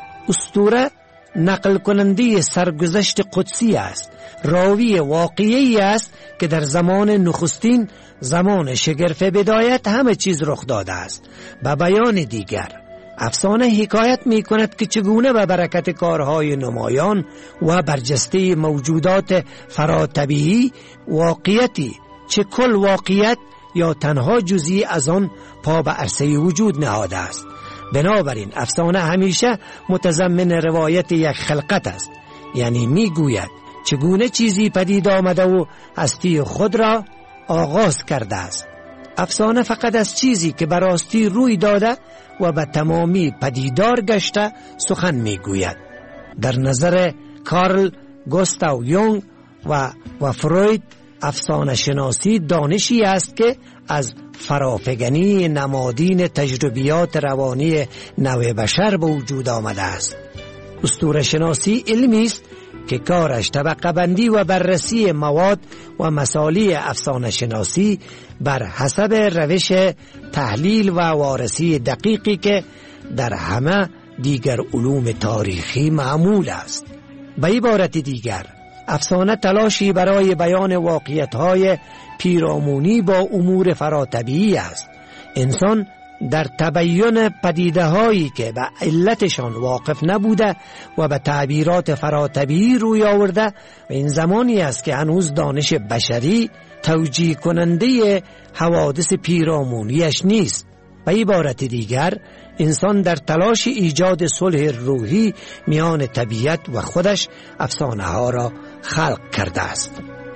اسطوره نقل کننده سرگذشت قدسی است، راوی واقعی است که در زمان نخستین، زمان شگرف بدایت همه چیز رخ داده است. به بیان دیگر، افسانه حکایت می کند که چگونه به برکت کارهای نمایان و برجسته موجودات فراتبیعی واقعیتی، چه کل واقعیت یا تنها جزئی از آن، پا به عرصه وجود نهاده است. بنابراین افسانه همیشه متضمن روایت یک خلقت است، یعنی می گوید چگونه چیزی پدید آمده و هستی خود را آغاز کرده است. افسانه فقط از چیزی که براستی روی داده و به تمامی پدیدار گشته سخن می گوید. در نظر کارل گوستاو یونگ و و فروید، افسانه شناسی دانشی است که از فرافگنی نمادین تجربیات روانی نوع بشر به وجود آمده است. اسطوره شناسی علمی است که کارش طبقه بندی و بررسی مواد و مسائل افسانه شناسی بر حسب روش تحلیل و وارسی دقیقی که در همه دیگر علوم تاریخی معمول است. به عبارت دیگر، افسانه تلاشی برای بیان واقعیت‌های پیرامونی با امور فراتبیعی است. انسان در تبیین پدیده‌هایی که به علتشان واقف نبوده و به تعبیرات فراتبیعی روی آورده، و این زمانی است که هنوز دانش بشری توجیه کننده حوادث پیرامونیش نیست. به عبارت دیگر، انسان در تلاش ایجاد صلح روحی میان طبیعت و خودش افسانه ها را خلق کرده است.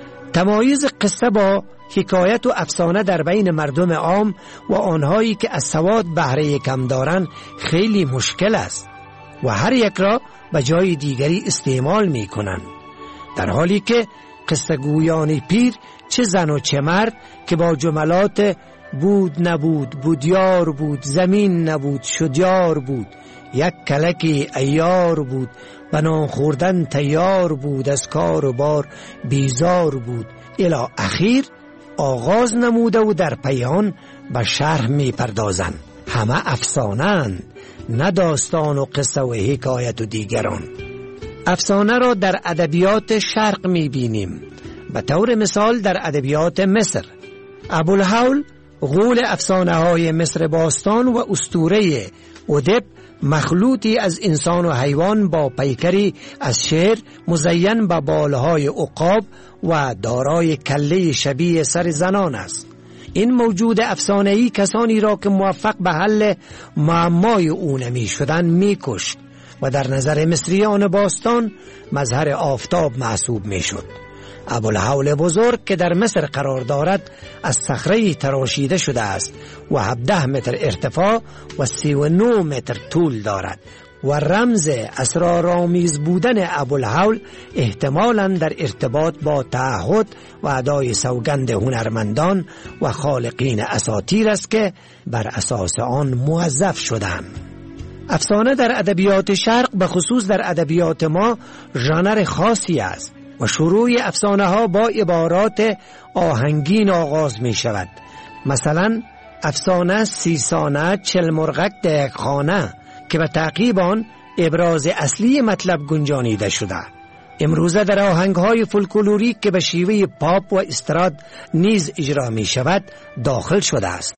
تمایز قصه با حکایت و افسانه در بین مردم عام و آنهایی که از سواد بهره کم دارند خیلی مشکل است و هر یک را به جای دیگری استعمال می کنند، در حالی که قصه گویان پیر، چه زن و چه مرد، که با جملات بود نبود، بودیار بود، زمین نبود، شدیار بود، یک کلکی ایار بود، بنان خوردن تیار بود، از کار و بار بیزار بود، الی اخیر آغاز نموده و در پیان به شرح می پردازن. همه افسانه‌اند، نه داستان و قصه و حکایت و دیگران. افسانه را در ادبیات شرق می بینیم. به طور مثال در ادبیات مصر، ابوالهول غول افسانه های مصر باستان و اسطوره ادپ مخلوطی از انسان و حیوان با پیکری از شیر مزین به بالهای عقاب و دارای کله شبیه سر زنان است. این موجود افسانه‌ای کسانی را که موفق به حل معمای او نمی شدن می کشت و در نظر مصریان باستان مظهر آفتاب محسوب می شد. ابوالهول بزرگ که در مصر قرار دارد از صخره تراشیده شده است و هفده متر ارتفاع و سی و نه متر طول دارد و رمز اسرارآمیز بودن ابوالهول احتمالاً در ارتباط با تعهد و ادای سوگند هنرمندان و خالقین اساطیر است که بر اساس آن موظف شدند. افسانه در ادبیات شرق به خصوص در ادبیات ما ژانر خاصی است و شروع افسانه ها با عبارات آهنگین آغاز می شود. مثلا افسانه سیسانه چل مرغک در یک خانه که به تعقیب آن ابراز اصلی مطلب گنجانیده شده. امروزه در آهنگ های فولکلوریک که به شیوه پاپ و استراد نیز اجرا می شود داخل شده است.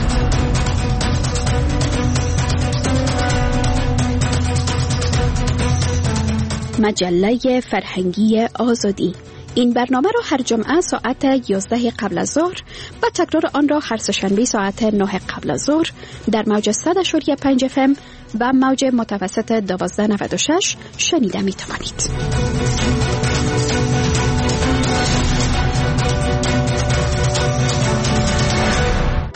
مجله فرهنگی آزادی. این برنامه را هر جمعه ساعت یازده قبل از ظهر و تکرار آن را هر سه‌شنبه ساعت نه قبل از ظهر در موج صد و پنج اف ام و موج متوسط دوازده نود و شش شنیده می توانید.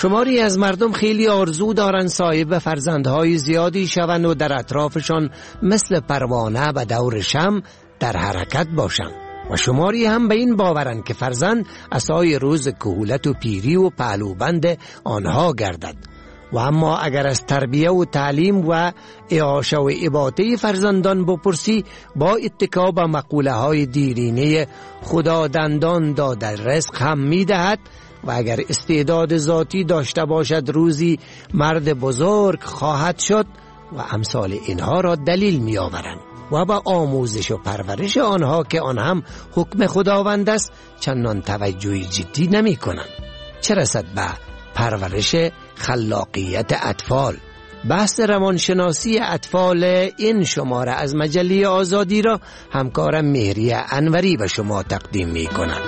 شماری از مردم خیلی آرزو دارن صاحب فرزندهای زیادی شوند و در اطرافشان مثل پروانه و دور شمع در حرکت باشند و شماری هم به این باورن که فرزند عصای روز کهولت و پیری و پهلوبند آنها گردد. و اما اگر از تربیه و تعلیم و اعاشه و اباطه فرزندان بپرسی، با اتکا به مقوله های دیرینه خدا دندان داده رزق هم می دهد و اگر استعداد ذاتی داشته باشد روزی مرد بزرگ خواهد شد و امثال اینها را دلیل می آورند و با آموزش و پرورش آنها که آن هم حکم خداوند است چندان توجه جدی نمی کنند. چه رسد به پرورش خلاقیت اطفال؟ بحث روانشناسی اطفال این شماره از مجله آزادی را همکارم مهری انوری به شما تقدیم می کند.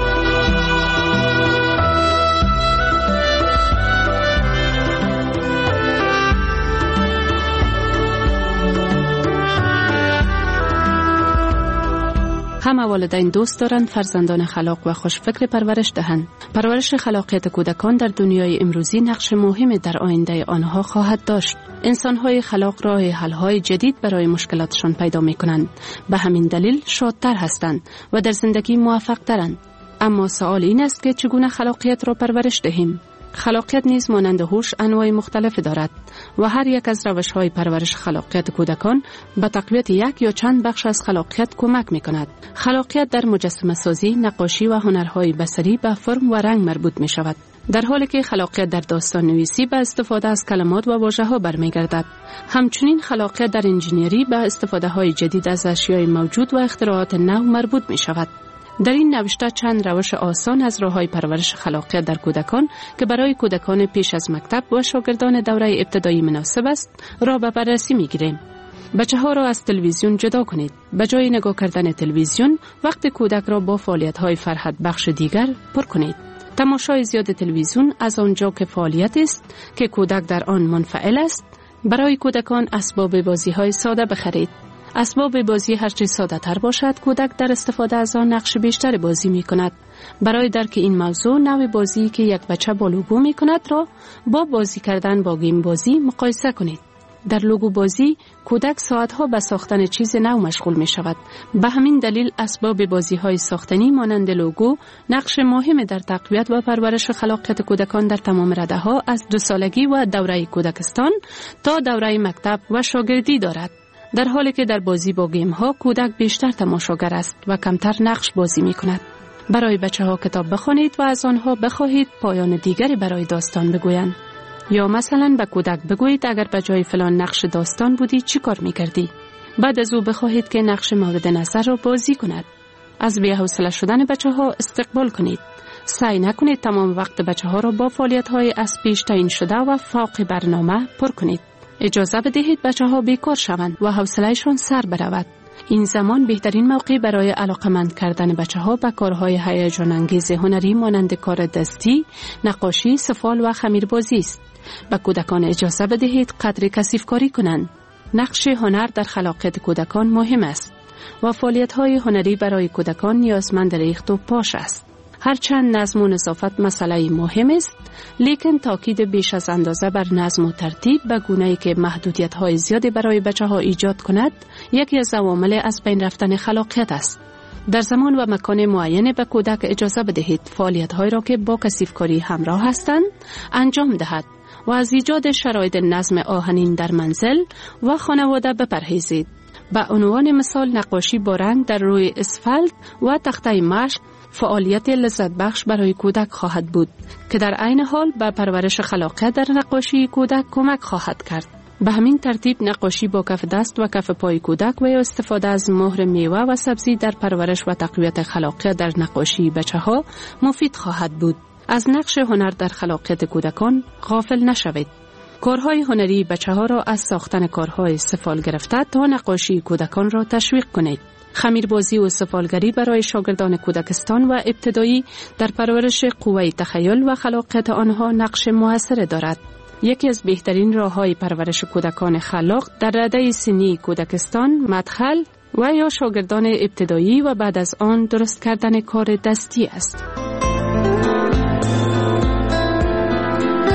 همه والدین دوست دارند فرزندان خلاق و خوشفکر پرورش دهند. پرورش خلاقیت کودکان در دنیای امروزی نقش مهمی در آینده آنها خواهد داشت. انسان‌های خلاق راه حل‌های جدید برای مشکلاتشان پیدا می‌کنند. به همین دلیل شادتر هستند و در زندگی موفق‌ترند. اما سوال این است که چگونه خلاقیت را پرورش دهیم؟ خلاقیت نیز مانند هوش انواع مختلف دارد و هر یک از روش‌های پرورش خلاقیت کودکان به تقویت یک یا چند بخش از خلاقیت کمک می‌کند. خلاقیت در مجسمه سازی، نقاشی و هنرهای بصری به فرم و رنگ مربوط می‌شود، در حالی که خلاقیت در داستان نویسی به استفاده از کلمات و واژه‌ها برمیگردد. همچنین خلاقیت در انجینری به استفاده‌های جدید از اشیاء موجود و اختراعات نو مربوط می‌شود. در این نوشته چند روش آسان از راه‌های پرورش خلاقیت در کودکان که برای کودکان پیش از مکتب و شاگردان دوره ابتدایی مناسب است را به بررسی می‌گیریم. بچه‌ها را از تلویزیون جدا کنید. به جای نگاه کردن تلویزیون، وقت کودک را با فعالیت‌های فرحت بخش دیگر پر کنید. تماشای زیاد تلویزیون از آنجا که فعالیت است که کودک در آن منفعل است، برای کودکان اسباب بازی‌های ساده بخرید. اسباب بازی هرچه ساده تر باشد، کودک در استفاده از آن نقش بیشتر بازی می کند. برای درک این موضوع، نوع بازی که یک بچه با لوگو می کند را با بازی کردن با گیم بازی مقایسه کنید. در لوگو بازی، کودک ساعتها به ساختن چیز نو مشغول می شود. به همین دلیل اسباب بازی های ساختنی مانند لوگو نقش مهم در تقویت و پرورش خلاقیت کودکان در تمام رده ها از دو سالگی و دوره کودکستان تا دوره مکتب و شاگردی دارد. در حالی که در بازی با گیم ها کودک بیشتر تماشاگر است و کمتر نقش بازی می کند. برای بچه ها کتاب بخوانید و از آنها بخواهید پایان دیگری برای داستان بگویند. یا مثلا به کودک بگویید اگر به جای فلان نقش داستان بودی چی کار می کردی؟ بعد از او بخواهید که نقش مورد نظر را بازی کند. از بی‌حوصله شدن بچه ها استقبال کنید. سعی نکنید تمام وقت بچه ها را با فعالیت های از پیش تعیین شده و فوق برنامه پر کنید. اجازه بدهید بچه ها بیکار شوند و حوصله‌شان سر برود. این زمان بهترین موقع برای علاقمند کردن بچه ها به کارهای هیجان انگیز هنری مانند کار دستی، نقاشی، سفال و خمیربازی است. به کودکان اجازه بدهید قدر کثیف کاری کنند. نقش هنر در خلاقیت کودکان مهم است و فعالیت‌های هنری برای کودکان نیازمند ریخت و پاش است. هرچند نظم و نظافت مسئله مهم است، لیکن تاکید بیش از اندازه بر نظم و ترتیب به گونه‌ای که محدودیت‌های زیادی برای بچه‌ها ایجاد کند، یکی از عوامل از بین رفتن خلاقیت است. در زمان و مکان معین به کودک اجازه بدهید فعالیت‌هایی را که با کثیف‌کاری همراه هستند انجام دهد و از ایجاد شرایط نظم آهنین در منزل و خانواده بپرهیزید. به عنوان مثال نقاشی با رنگ در روی اسفالت و تخته مشق فعالیت لذت بخش برای کودک خواهد بود که در عین حال به پرورش خلاقیت در نقاشی کودک کمک خواهد کرد. به همین ترتیب نقاشی با کف دست و کف پای کودک و یا استفاده از مهر میوه و سبزی در پرورش و تقویت خلاقیت در نقاشی بچه‌ها مفید خواهد بود. از نقش هنر در خلاقیت کودکان غافل نشوید. کارهای هنری بچه‌ها را از ساختن کارهای سفال گرفته تا نقاشی کودکان را تشویق کنید. خمیربازی و سفالگری برای شاگردان کودکستان و ابتدایی در پرورش قوه تخیل و خلاقیت آنها نقش موثر دارد. یکی از بهترین راه‌های پرورش کودکان خلاق در رده سنی کودکستان، مدخل و یا شاگردان ابتدایی و بعد از آن درست کردن کار دستی است.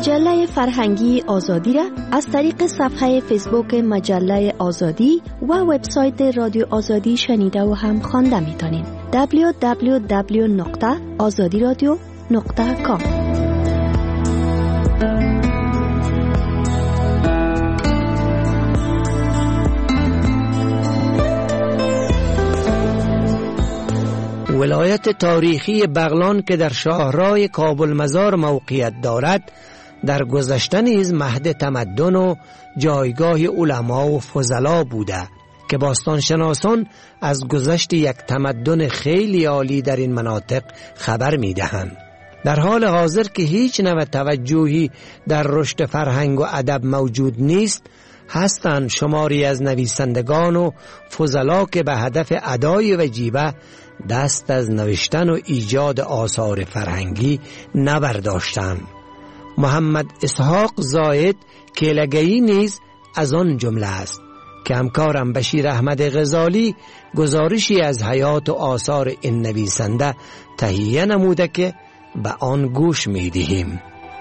مجله فرهنگی آزادی را از طریق صفحه فیسبوک مجله آزادی و وبسایت رادیو آزادی شنیده و هم خوانده میتونید. دبلیو دبلیو دبلیو نقطه آزادی رادیو نقطه کام.
ولایت تاریخی بغلان که در شاهراه کابل مزار موقعیت دارد، در گذشته نیز مهد تمدن و جایگاه علما و فضلا بوده که باستانشناسان از گذشت یک تمدن خیلی عالی در این مناطق خبر می دهند. در حال حاضر که هیچ نوع توجهی در رشد فرهنگ و ادب موجود نیست، هستند شماری از نویسندگان و فضلا که به هدف ادای وجیبه دست از نوشتن و ایجاد آثار فرهنگی نبرداشتند. محمد اسحاق زاید کیلگئی نیز از آن جمله است که همکارم بشیر احمد غزالی گزارشی از حیات و آثار این نویسنده تهیه نموده که به آن گوش می دهیم.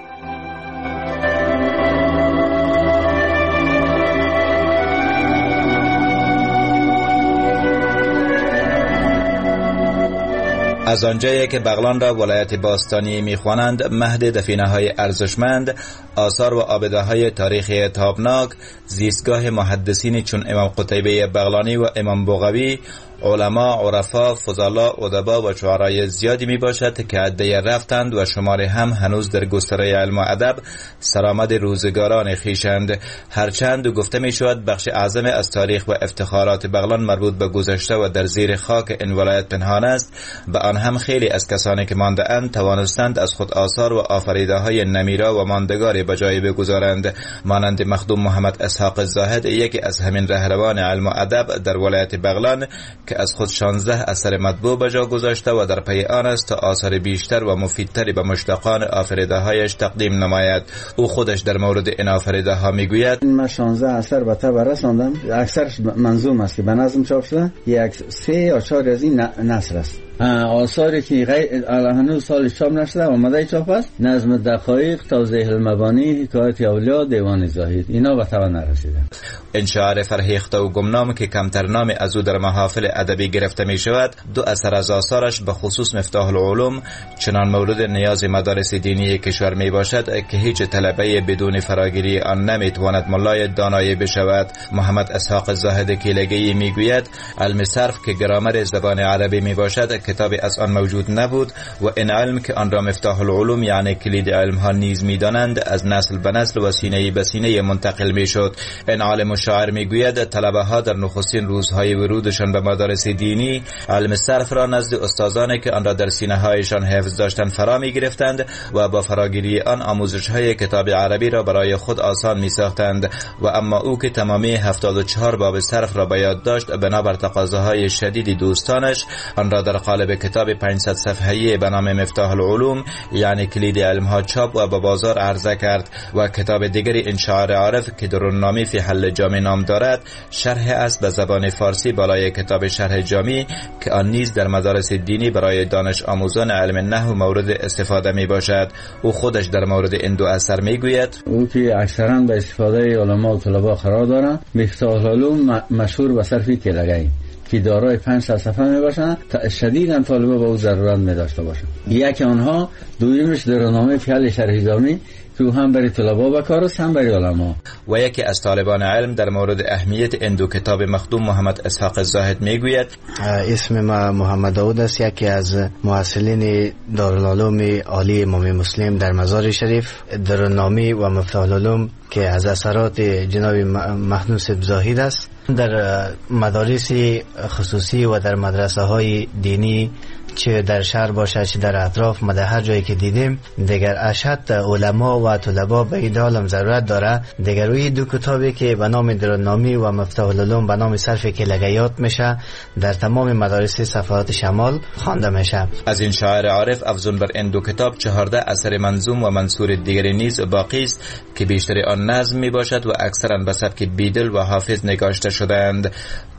از آنجایی که بغلان را ولایت باستانی می‌خوانند، مهد دفینه‌های ارزشمند، آثار و آبده‌های تاریخی تابناک، زیستگاه محدثین چون امام قتیبه بغلانی و امام بغوی، علما، عرفا، فضلا، ادبا و شعرای زیادی می باشد که عده رفتند و شمار هم هنوز در گستره علم و ادب سرآمد روزگاران خیشند. هرچند گفته می شود بخش اعظم از تاریخ و افتخارات بغلان مربوط به گذشته و در زیر خاک این ولایت پنهان است، به آن هم خیلی از کسانی که مانده اند توانستند از خود آثار و آفریده های نمیرا و ماندگاری به جای بگذارند، مانند مخدوم محمد اسحاق زاهد، یکی از همین رهروان علم و ادب در ولایت بغلان که از خود شانزده اثر مطبوع به جا گذاشته و در پی آن است تا آثار بیشتر و مفیدتری به مشتاقان آفریده هایش تقدیم نماید. او خودش در مورد این آفریده ها میگوید:
من شانزده اثر به تبر رساندم، اکثرش منظوم است که به نظم چاپ شده، یک سه یا چهار از این نثر است. آثاری که غیر هنوز سال چاپ نشده آماده چاپ است، نظم دقایق، توضیح المبانی، حکایت اولیاء، دیوان زاهد، اینا به تبر نرسیده.
این شاعر فرهیخته و گمنام که کمتر نام از او در محافل ادبی گرفته می شود، دو اثر از آثارش به خصوص مفتاح العلوم چنان مورد نیاز مدارس دینی کشور می باشد که هیچ طلبه بدون فراگیری آن نمی تواند ملای دانایی بشود. محمد اسحاق زاهد کیلگئی می گوید علم صرف که گرامر زبان عربی می باشد کتابی از آن موجود نبود و این علم که آن را مفتاح العلوم یعنی کلید علم ها نیز می دانند از نسل به نسل و سینه به سینه منتقل می شد. این عالم و شاعر می گوید طلبه ها در نخستین روزهای ورودشان به مدارس دینی علم صرف را نزد استادانی که آن را در سینه هایشان حفظ داشتند فرا می گرفتند و با فراگیری آن آموزش های کتاب عربی را برای خود آسان می ساختند و اما او که تمامی هفتاد و چهار باب صرف را به یاد داشت، بنابر تقاضاهای شدید دوستانش آن را در قالب کتاب پانصد صفحه‌ای به نام مفتاح العلوم یعنی کلید علم ها چاپ و به بازار عرضه کرد و کتاب دیگری این شاعر عارف که درونامی فی حل جامع نام دارد شرح است به زبان فارسی بالای کتاب شرح جامی که آن نیز در مدارس دینی برای دانش آموزان علم نحو مورد استفاده می باشد. او خودش در مورد این دو اثر می گوید
او که اکثرا به استفاده علما و طلبا قرار دارند، مفتاح العلوم مشهور به صرف کیلگئی که دارای پنج صفحه می باشند، شدیداً طالبا به او ضرورت می داشته باشند. یکی آنها دویمش درونامه فی حل شرح جامی که هم برای طلبا و کار است هم برای علما.
و یکی از طالبان علم در مورد اهمیت این دو کتاب مخدوم محمد اسحاق زاهد میگوید
اسم ما محمد داود است، یکی از مؤسسین دارالعلوم عالی امام مسلم در مزار شریف. درونامی و مفتاح العلوم که از اثرات جناب مخنوس زاهد است، در مدارس خصوصی و در مدرسه های دینی چه در شهر باشه چه در اطراف ما در هر جایی که دیدیم دیگر اشد علما و طلبا به این عالم ضرورت داره. دیگر روی دو کتابی که به نام درونامی و مفتاح العلوم به نام صرف کیلگیات میشه در تمام مدارس صفحات شمال خوانده میشه.
از این شاعر عارف افزون بر این دو کتاب چهارده اثر منظوم و منثور دیگری نیز باقی است که بیشتر آن نظم می باشد و اکثرا به سبک بیدل و حافظ نگاشته شدند.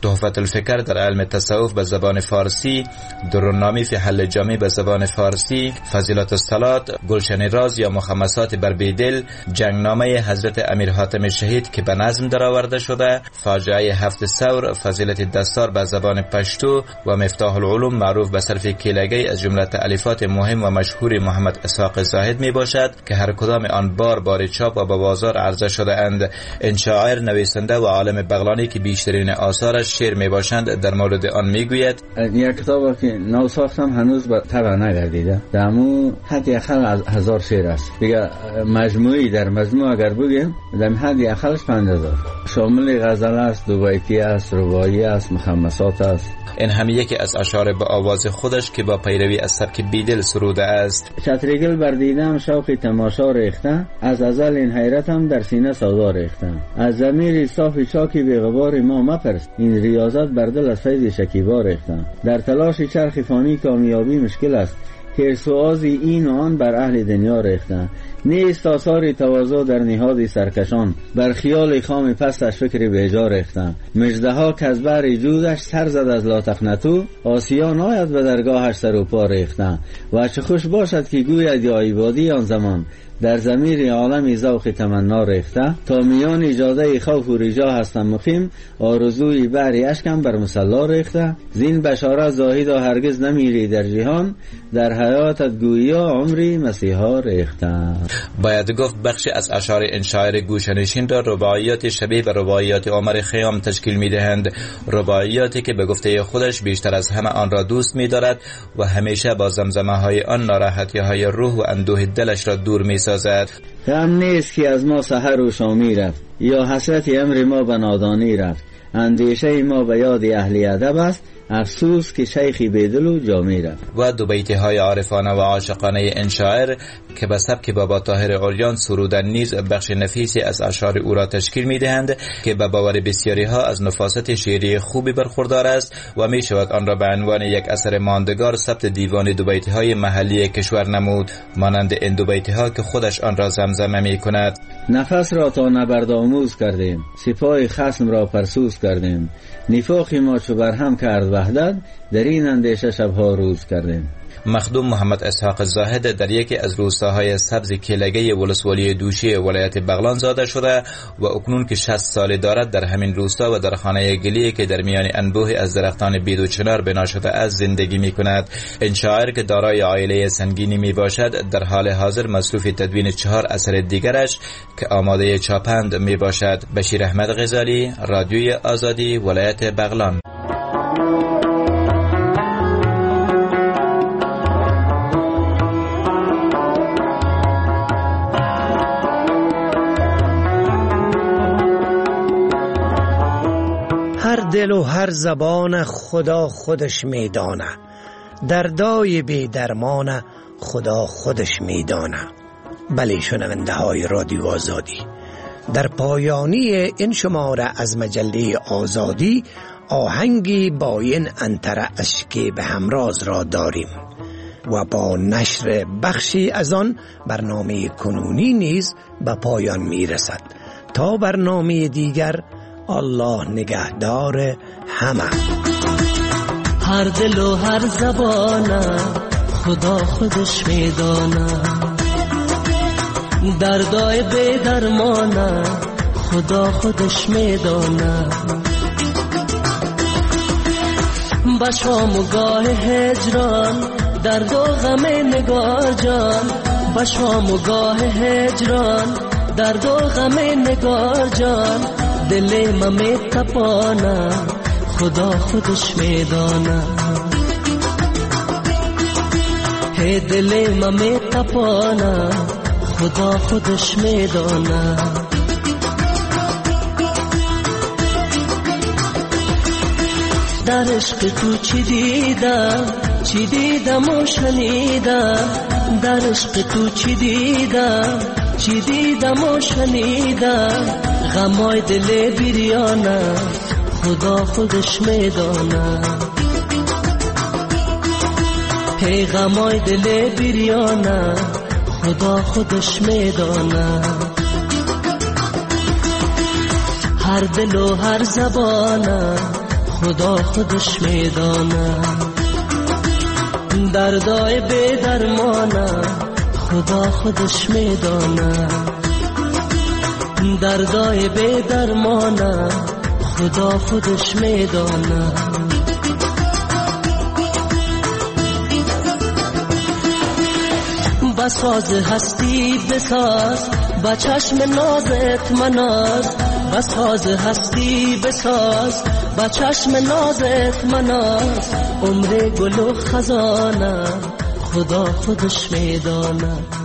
تحفة الفکر در علم تصوف به زبان فارسی، درونامی فی حل جامی به زبان فارسی، فضیلت الصلاة، گلشن راز یا مخمسات بر بیدل، جنگنامه حضرت امیر حاتم شهید که به نظم درآورده شده، فاجعه هفت ثور، فضیلت دستار به زبان پشتو و مفتاح العلوم معروف به صرف کیلگی از جمله تألیفات مهم و مشهور محمد اسحاق زاهد می باشد که هر کدام آن بار بار چاپ و به بازار عرضه شده اند. این شاعر، نویسنده و عالم بغلانی که بیشترین آثارش شعر می باشند در مورد آن می گوید:
یک کتابی که نو ساختم هنوز به طبع نگردیده، دمو حد اقل از هزار شعر است دیگه. مجموعی در مجموع اگر بگیم در حد اقلش پنج هزار، شامل غزل است، دوبیتی است، رباعی است، مخمسات است.
این هم یکی از اشعار با آواز خودش که با پیروی از سبک بیدل سروده است.
چتریگل بردیدم شوق تماشا ریختم، از ازل این حیرتم در سینه سودا ریختم. از ضمیر صافی چاکی به غبار ما مپرس، این ریاضت بر دل از فیض شکیبا ریختم. در تلاش چرخ فانی کامیابی مشکل است، که سوازی این و آن بر اهل دنیا ریختن. نیست آثار تواضع در نهاد سرکشان، بر خیال خام پستش فکر بیجا ریختن. مژده ها که از بر جودش سر زد از لا تقنطوا، آسیا ناید به درگاهش سر و پا ریختن. و چه خوش باشد که گوید یا عبادی آن زمان، در ضمیر عالم ذوق تمنا ریخته. تا میان اجازه خوف و رجا هستم مقیم، آرزوی بری اشکم بر مصلا ریخته. زین بشارت زاهدا هرگز نمیری در جهان، در حیاتت گویا عمری مسیحا ریخته.
باید گفت بخشی از اشعار این شاعر گوشنشین را رباعیات شبیه به رباعیات عمر خیام تشکیل میدهند. رباعیاتی که به گفته خودش بیشتر از همه آن را دوست می‌دارد و همیشه با زمزمه های آن ناراحتی های روح و اندوه دلش را دور می‌سازد.
غم نیست که از ما سحر و شامی رفت، یا حسرت امر ما به نادانی رفت. اندیشه ما به یاد اهل ادب است، افسوس که شیخی بدل و جامی رفت.
و دو بیت های عارفانه و عاشقانه این شاعر که به سبک بابا طاهر عریان سرودن نیز بخش نفیسی از اشعار او را تشکیل می‌دهند که به باور بسیاری ها از نفاست شعری خوبی برخوردار است و می شود آن را به عنوان یک اثر ماندگار ثبت دیوان دو بیت های محلی کشور نمود، مانند این دو بیت ها که خودش آن را زمزمه می کند:
نفس را تا نبرد آموز کردیم، سپاه خصم را فرسوز کردیم. نفاق ما چو برهم کرد وحدت، در این اندیشه شبها روز کردیم.
مخدوم محمد اسحاق زاهد در یکی از روستاهای سبز کیلگی ولسوالی دوشی ولایت بغلان زاده شده و اکنون که شصت سال دارد در همین روستا و در خانه گلی که در میان انبوه از درختان بید و چنار بنا شده از زندگی می کند. این شاعر که دارای عائله سنگینی می باشد در حال حاضر مصروف تدوین چهار اثر دیگرش که آماده چاپند می باشد. بشیر احمد غزالی، رادیوی آزادی، ولایت بغلان.
هر دل و هر زبان خدا خودش میدانه، دردای بی درمان خدا خودش میدانه. بله شنونده های رادیو آزادی، در پایانی این شماره از مجله آزادی آهنگی با این انتره اشکی به همراز را داریم و با نشر بخشی از آن برنامه کنونی نیز به پایان میرسد. تا برنامه دیگر، الله نگهدار همه.
هر دل و هر زبانه خدا خودش میدانه، دردای بی درمانه خدا خودش میدانه. با شام و گاه هجران درد و غم نگار جان، با شام و گاه هجران درد و غم نگار جان. دل ما می تپانه خدا خودش میدانه، هی دل ما می تپانه خدا خودش میدانه. در عشق تو چی دیدم، چی دیدم و شنیدم. در عشق تو چی دیدم، چی دیدم و شنیدم. غمای دل بیریانه خدا خودش میدانه، هی غمای دل بیریانه خدا خودش میدانه. هر دل و هر زبانه خدا خودش میداند. دردای بی درمانه خدا خودش میداند. دردای بی درمانه خدا خودش میداند. بساز هستی بساز با چشم نازت مناز. بساز هستی بساز با چشم نازت مناز. عمر گل و خزانه خدا خودش میداند.